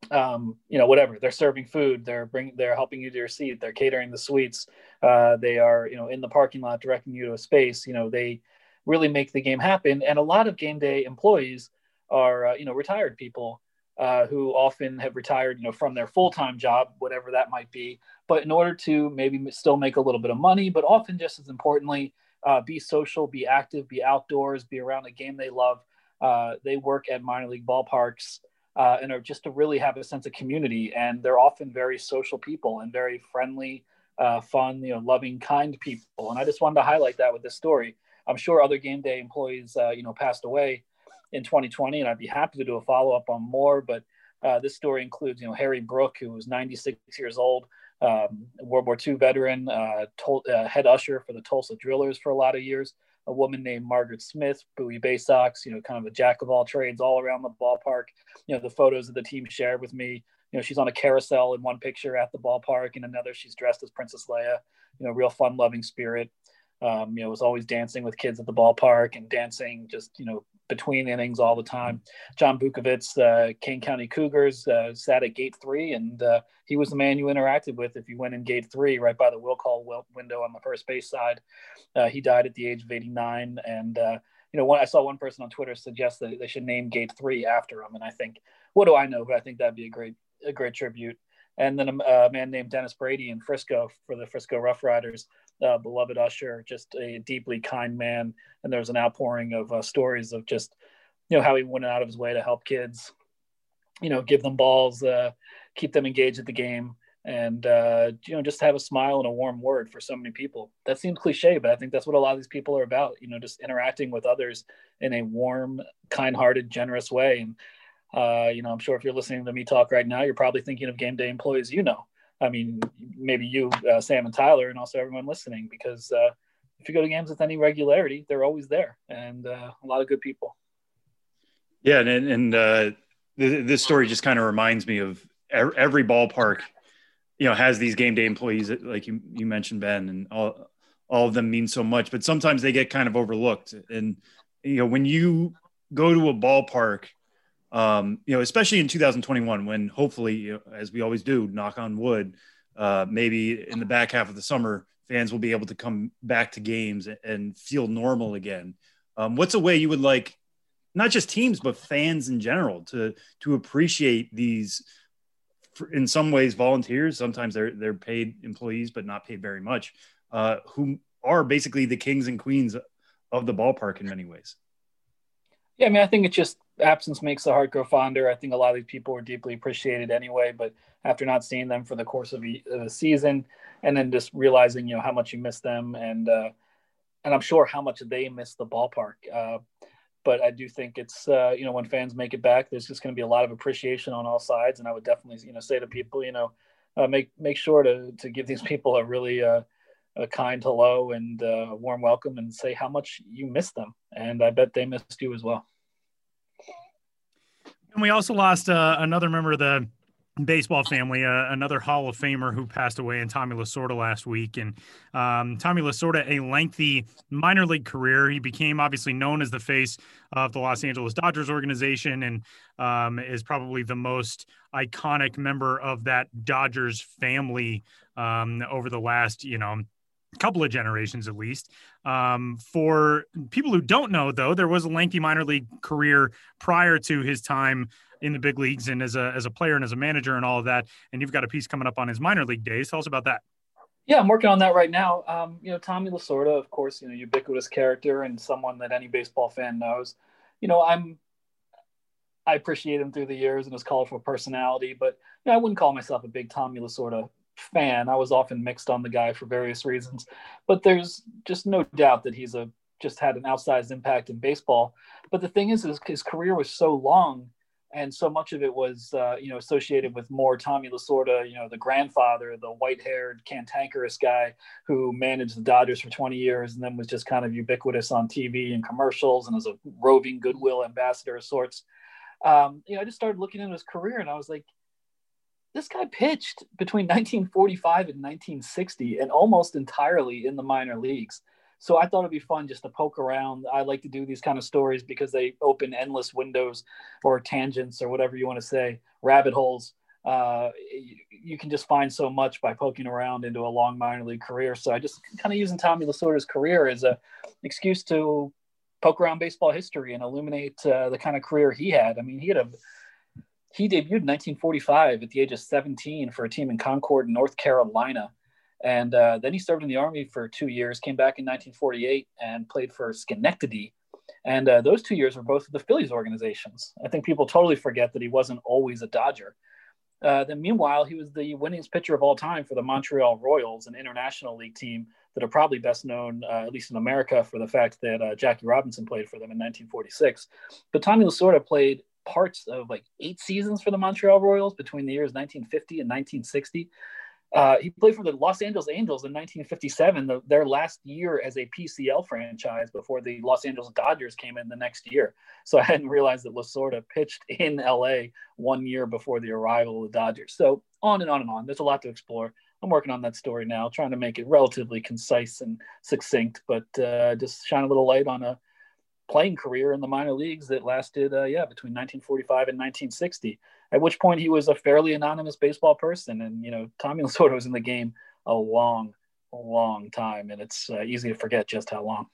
whatever, they're serving food, they're helping you to your seat, they're catering the suites, they are, in the parking lot directing you to a space. They really make the game happen. And a lot of game day employees are, retired people who often have retired, from their full-time job, whatever that might be. But in order to maybe still make a little bit of money, but often just as importantly, be social, be active, be outdoors, be around a game they love. They work at minor league ballparks and are just to really have a sense of community. And they're often very social people and very friendly, fun, loving, kind people. And I just wanted to highlight that with this story. I'm sure other game day employees, passed away in 2020, and I'd be happy to do a follow-up on more. But this story includes, Harry Brook, who was 96 years old, World War II veteran, head usher for the Tulsa Drillers for a lot of years, a woman named Margaret Smith, Bowie Bay Sox, kind of a jack of all trades all around the ballpark. The photos of the team shared with me, she's on a carousel in one picture at the ballpark, and another she's dressed as Princess Leia, real fun loving spirit. Was always dancing with kids at the ballpark and dancing just, between innings all the time. John Bukovitz, Kane County Cougars, sat at gate 3, and he was the man you interacted with if you went in gate 3, right by the will call window on the first base side. He died at the age of 89. And, I saw one person on Twitter suggest that they should name gate 3 after him. And I think, what do I know? But I think that'd be a great tribute. And then a man named Dennis Brady in Frisco for the Frisco Rough Riders, beloved usher, just a deeply kind man. And there's an outpouring of stories of just, how he went out of his way to help kids, give them balls, keep them engaged at the game, and, just have a smile and a warm word for so many people. That seems cliche, but I think that's what a lot of these people are about, just interacting with others in a warm, kind-hearted, generous way. And, I'm sure if you're listening to me talk right now, you're probably thinking of game day employees, I mean, maybe you, Sam and Tyler, and also everyone listening, because if you go to games with any regularity, they're always there, and a lot of good people. Yeah, and this story just kind of reminds me of every ballpark, has these game day employees, like you mentioned, Ben, and all of them mean so much, but sometimes they get kind of overlooked. And, when you go to a ballpark, especially in 2021, when hopefully, as we always do, knock on wood, maybe in the back half of the summer, fans will be able to come back to games and feel normal again. What's a way you would like, not just teams, but fans in general, to appreciate these, in some ways, volunteers? Sometimes they're paid employees, but not paid very much, who are basically the kings and queens of the ballpark in many ways. Yeah, I mean, I think it's just absence makes the heart grow fonder. I think a lot of these people are deeply appreciated anyway, but after not seeing them for the course of a season, and then just realizing, how much you miss them, and I'm sure how much they miss the ballpark. But I do think it's, when fans make it back, there's just going to be a lot of appreciation on all sides. And I would definitely, say to people, make sure to give these people a really a kind hello and a warm welcome, and say how much you miss them. And I bet they missed you as well. And we also lost another member of the baseball family, another Hall of Famer who passed away in Tommy Lasorda last week. And Tommy Lasorda, a lengthy minor league career. He became obviously known as the face of the Los Angeles Dodgers organization, and is probably the most iconic member of that Dodgers family over the last, couple of generations at least. For people who don't know, though, there was a lengthy minor league career prior to his time in the big leagues and as a player and as a manager and all of that. And you've got a piece coming up on his minor league days. Tell us about that. Yeah, I'm working on that right now. Tommy Lasorda, of course, ubiquitous character and someone that any baseball fan knows. I appreciate him through the years and his colorful personality, but I wouldn't call myself a big Tommy Lasorda fan. I was often mixed on the guy for various reasons, but there's just no doubt that he's just had an outsized impact in baseball. But the thing is, his career was so long, and so much of it was, associated with more Tommy Lasorda, the grandfather, the white-haired, cantankerous guy who managed the Dodgers for 20 years and then was just kind of ubiquitous on TV and commercials and as a roving goodwill ambassador of sorts. I just started looking into his career, and I was like, this guy pitched between 1945 and 1960 and almost entirely in the minor leagues. So I thought it'd be fun just to poke around. I like to do these kind of stories because they open endless windows or tangents or whatever you want to say, rabbit holes. You can just find so much by poking around into a long minor league career. So I just kind of using Tommy Lasorda's career as an excuse to poke around baseball history and illuminate the kind of career he had. I mean, he debuted in 1945 at the age of 17 for a team in Concord, North Carolina. And then he served in the Army for 2 years, came back in 1948 and played for Schenectady. And those 2 years were both of the Phillies organizations. I think people totally forget that he wasn't always a Dodger. Then meanwhile, he was the winningest pitcher of all time for the Montreal Royals, an international league team that are probably best known, at least in America, for the fact that Jackie Robinson played for them in 1946. But Tommy Lasorda played parts of like 8 seasons for the Montreal Royals between the years 1950 and 1960. He played for the Los Angeles Angels in 1957, their last year as a PCL franchise before the Los Angeles Dodgers came in the next year. So I hadn't realized that Lasorda pitched in LA 1 year before the arrival of the Dodgers. So on and on and on. There's a lot to explore. I'm working on that story now, trying to make it relatively concise and succinct, but just shine a little light on a playing career in the minor leagues that lasted, between 1945 and 1960. At which point he was a fairly anonymous baseball person. And, Tommy Lasorda was in the game a long time. And it's easy to forget just how long.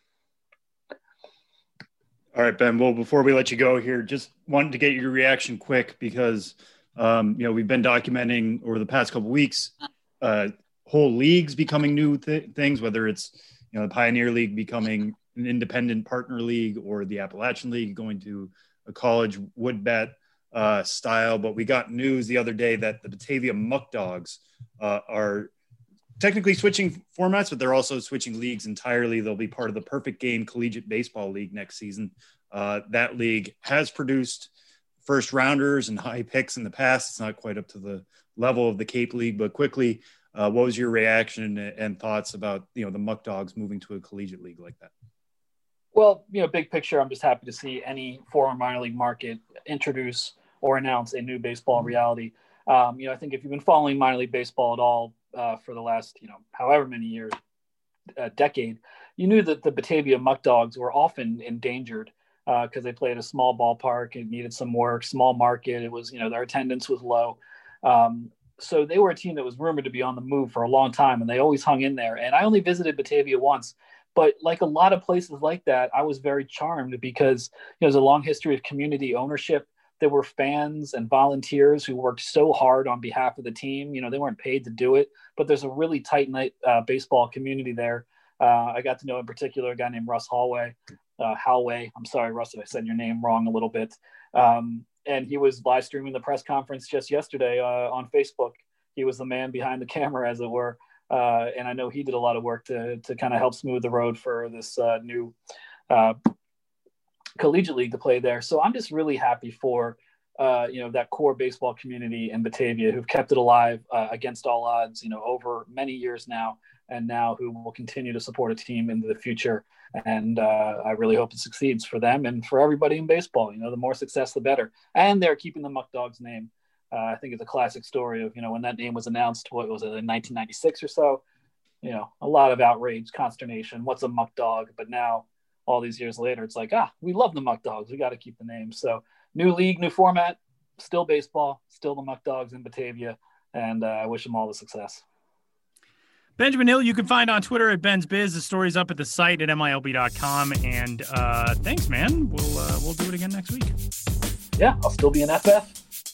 All right, Ben. Well, before we let you go here, just wanted to get your reaction quick because, we've been documenting over the past couple of weeks, whole leagues becoming new things, whether it's, the Pioneer League becoming an independent partner league or the Appalachian League going to a college wood bat style. But we got news the other day that the Batavia Muck Dogs are technically switching formats, but they're also switching leagues entirely. They'll be part of the Perfect Game Collegiate Baseball League next season. That league has produced first rounders and high picks in the past. It's not quite up to the level of the Cape League, but quickly, what was your reaction and thoughts about, the Muck Dogs moving to a collegiate league like that? Well, big picture, I'm just happy to see any former minor league market introduce or announce a new baseball reality. I think if you've been following minor league baseball at all for the last, however many years, decade, you knew that the Batavia Muck Dogs were often endangered because they played a small ballpark and needed some work, small market. It was, their attendance was low. So they were a team that was rumored to be on the move for a long time, and they always hung in there. And I only visited Batavia once. But like a lot of places like that, I was very charmed because there's a long history of community ownership. There were fans and volunteers who worked so hard on behalf of the team. They weren't paid to do it, but there's a really tight-knit baseball community there. I got to know in particular a guy named Russ Hallway. I'm sorry, Russ, if I said your name wrong a little bit. And he was live streaming the press conference just yesterday on Facebook. He was the man behind the camera, as it were. And I know he did a lot of work to kind of help smooth the road for this new collegiate league to play there. So I'm just really happy for, that core baseball community in Batavia who've kept it alive against all odds, over many years now, and now who will continue to support a team into the future. And I really hope it succeeds for them and for everybody in baseball. The more success, the better. And they're keeping the Muck Dogs name. I think it's a classic story of, when that name was announced, what was it, in 1996 or so? A lot of outrage, consternation. What's a Muck Dog? But now, all these years later, it's like, we love the Muck Dogs. We got to keep the name. So new league, new format, still baseball, still the Muck Dogs in Batavia. And I wish them all the success. Benjamin Hill, you can find on Twitter at Ben's Biz. The story's up at the site at MILB.com. And thanks, man. We'll do it again next week. Yeah, I'll still be in FF.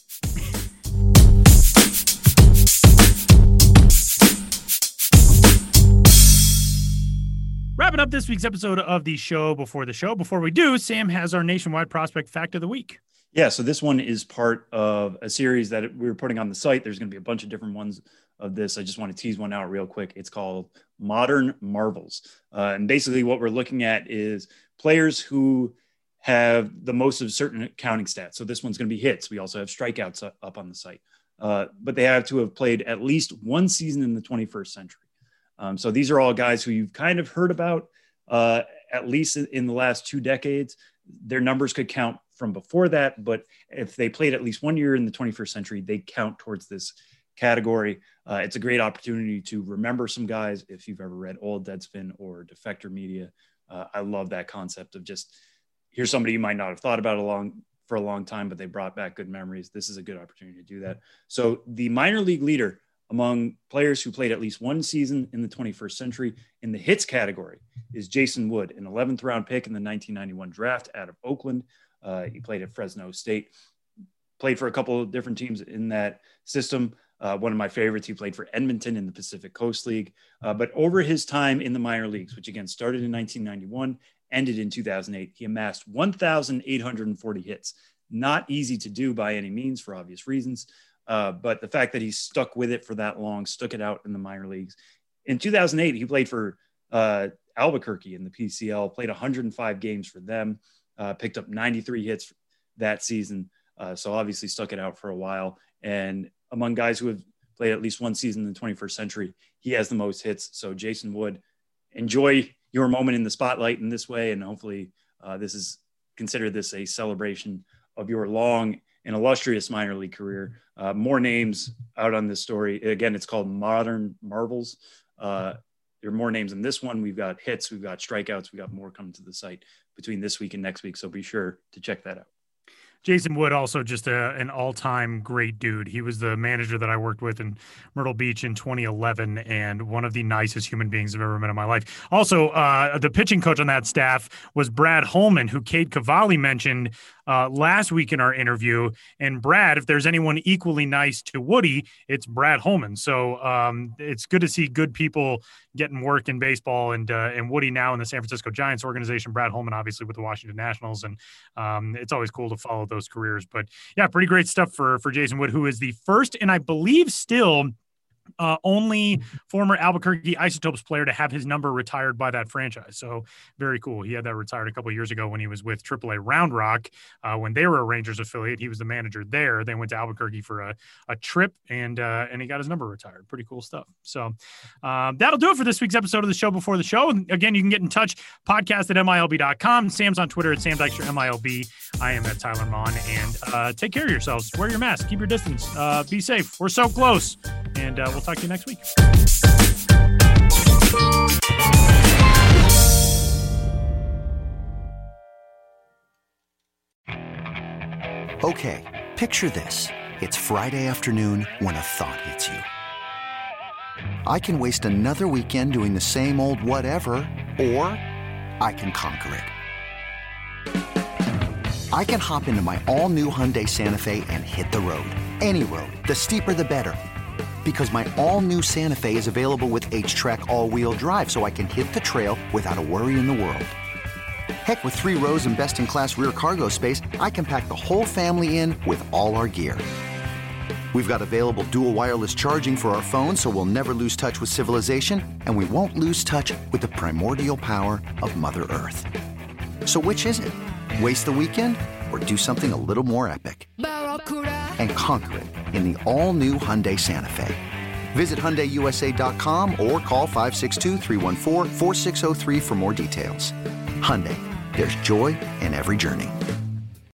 Wrapping up this week's episode of the show. Before we do, Sam has our nationwide prospect fact of the week. Yeah, so this one is part of a series that we were putting on the site. There's going to be a bunch of different ones of this. I just want to tease one out real quick. It's called Modern Marvels. And basically what we're looking at is players who have the most of certain counting stats. So this one's going to be hits. We also have strikeouts up on the site. But they have to have played at least one season in the 21st century. So these are all guys who you've kind of heard about, at least in the last 2 decades. Their numbers could count from before that, but if they played at least 1 year in the 21st century, they count towards this category. It's a great opportunity to remember some guys. If you've ever read Old Deadspin or Defector Media, I love that concept of just, here's somebody you might not have thought about for a long time, but they brought back good memories. This is a good opportunity to do that. So the minor league leader among players who played at least one season in the 21st century in the hits category is Jason Wood, an 11th round pick in the 1991 draft out of Oakland. He played at Fresno State, played for a couple of different teams in that system. One of my favorites, he played for Edmonton in the Pacific Coast League. But over his time in the minor leagues, which again started in 1991, ended in 2008, he amassed 1,840 hits. Not easy to do by any means for obvious reasons. But the fact that he stuck with it for that long, stuck it out in the minor leagues. In 2008, he played for Albuquerque in the PCL, played 105 games for them, picked up 93 hits that season. So obviously stuck it out for a while. And among guys who have played at least one season in the 21st century, he has the most hits. So Jason Wood, enjoy your moment in the spotlight in this way. And hopefully consider this a celebration of your long and illustrious minor league career. More names out on this story. Again, it's called Modern Marvels. There are more names in this one. We've got hits, we've got strikeouts, we've got more coming to the site between this week and next week. So be sure to check that out. Jason Wood, also just an all-time great dude. He was the manager that I worked with in Myrtle Beach in 2011, and one of the nicest human beings I've ever met in my life. Also, the pitching coach on that staff was Brad Holman, who Cade Cavalli mentioned last week in our interview. And Brad, if there's anyone equally nice to Woody, it's Brad Holman. So it's good to see good people getting work in baseball, and Woody now in the San Francisco Giants organization, Brad Holman obviously with the Washington Nationals, and it's always cool to follow those careers. But yeah, pretty great stuff for Jason Wood, who is the first and I believe still only former Albuquerque Isotopes player to have his number retired by that franchise. So very cool. He had that retired a couple of years ago when he was with AAA Round Rock, when they were a Rangers affiliate. He was the manager there. They went to Albuquerque for a trip, and he got his number retired. Pretty cool stuff. So that'll do it for this week's episode of the Show Before the Show. And again, you can get in touch, podcast@MILB.com. Sam's on Twitter @SamDykstra_MILB. I am at Tyler Maughan, and take care of yourselves. Wear your mask, keep your distance, be safe. We're so close, and we'll talk to you next week. Okay, picture this. It's Friday afternoon when a thought hits you. I can waste another weekend doing the same old whatever, or I can conquer it. I can hop into my all-new Hyundai Santa Fe and hit the road. Any road. The steeper, the better. Because my all-new Santa Fe is available with H-Track all-wheel drive, so I can hit the trail without a worry in the world. Heck, with 3 rows and best-in-class rear cargo space, I can pack the whole family in with all our gear. We've got available dual wireless charging for our phones, so we'll never lose touch with civilization, and we won't lose touch with the primordial power of Mother Earth. So which is it? Waste the weekend or do something a little more epic? And conquer it in the all-new Hyundai Santa Fe. Visit HyundaiUSA.com or call 562-314-4603 for more details. Hyundai, there's joy in every journey.